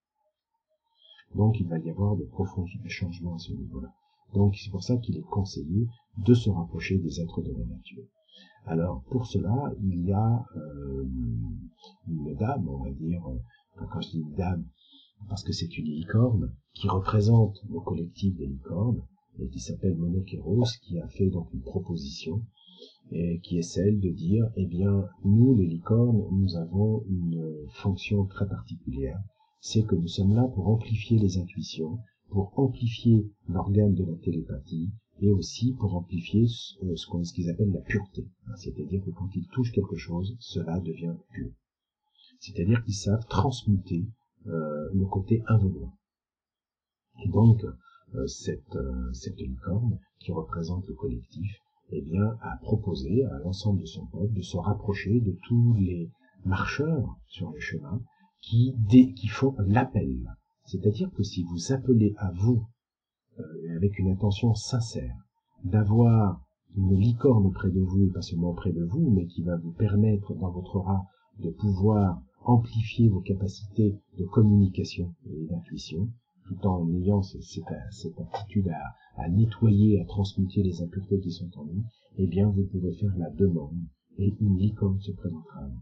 Donc il va y avoir de profonds changements à ce niveau-là. Donc c'est pour ça qu'il est conseillé de se rapprocher des êtres de la nature. Alors pour cela, il y a euh, une dame, on va dire, quand je dis une dame, parce que c'est une licorne qui représente le collectif des licornes, et qui s'appelle Monokéros, qui a fait donc une proposition, et qui est celle de dire, eh bien, nous les licornes, nous avons une fonction très particulière, c'est que nous sommes là pour amplifier les intuitions, pour amplifier l'organe de la télépathie, et aussi pour amplifier ce, ce, qu'on, ce qu'ils appellent la pureté. C'est-à-dire que quand ils touchent quelque chose, cela devient pur. C'est-à-dire qu'ils savent transmuter euh, le côté involontaire. Et donc, euh, cette, euh, cette licorne, qui représente le collectif, eh bien, a proposé à l'ensemble de son peuple de se rapprocher de tous les marcheurs sur le chemin qui, dé, qui font l'appel. C'est-à-dire que si vous appelez à vous, euh, avec une intention sincère, d'avoir une licorne auprès de vous, et pas seulement auprès de vous, mais qui va vous permettre dans votre aura de pouvoir amplifier vos capacités de communication et d'intuition, tout en ayant cette, cette aptitude à, à nettoyer, à transmuter les impuretés qui sont en nous, eh bien vous pouvez faire la demande et une licorne se présentera à vous.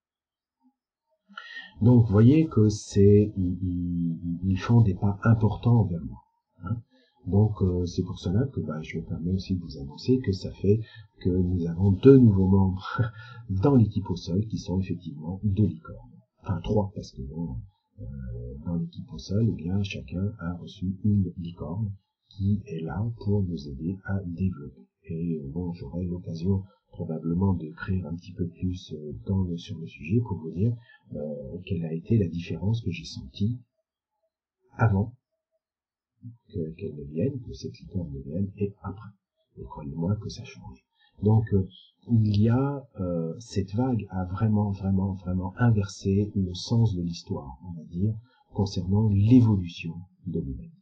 Donc vous voyez que c'est ils, ils, ils font des pas importants vers moi. Hein. Donc euh, c'est pour cela que bah, je me permets aussi de vous annoncer que ça fait que nous avons deux nouveaux membres dans l'équipe au sol qui sont effectivement deux licornes. Enfin trois parce que bon, euh, dans l'équipe au sol, eh bien chacun a reçu une licorne qui est là pour nous aider à développer. Et bon, j'aurai l'occasion probablement d'écrire un petit peu plus dans le, sur le sujet pour vous dire euh, quelle a été la différence que j'ai sentie avant que, qu'elle ne vienne, que cette licorne ne vienne, et après. Et croyez-moi que ça change. Donc euh, il y a euh, cette vague a vraiment, vraiment, vraiment inversé le sens de l'histoire, on va dire, concernant l'évolution de l'humanité.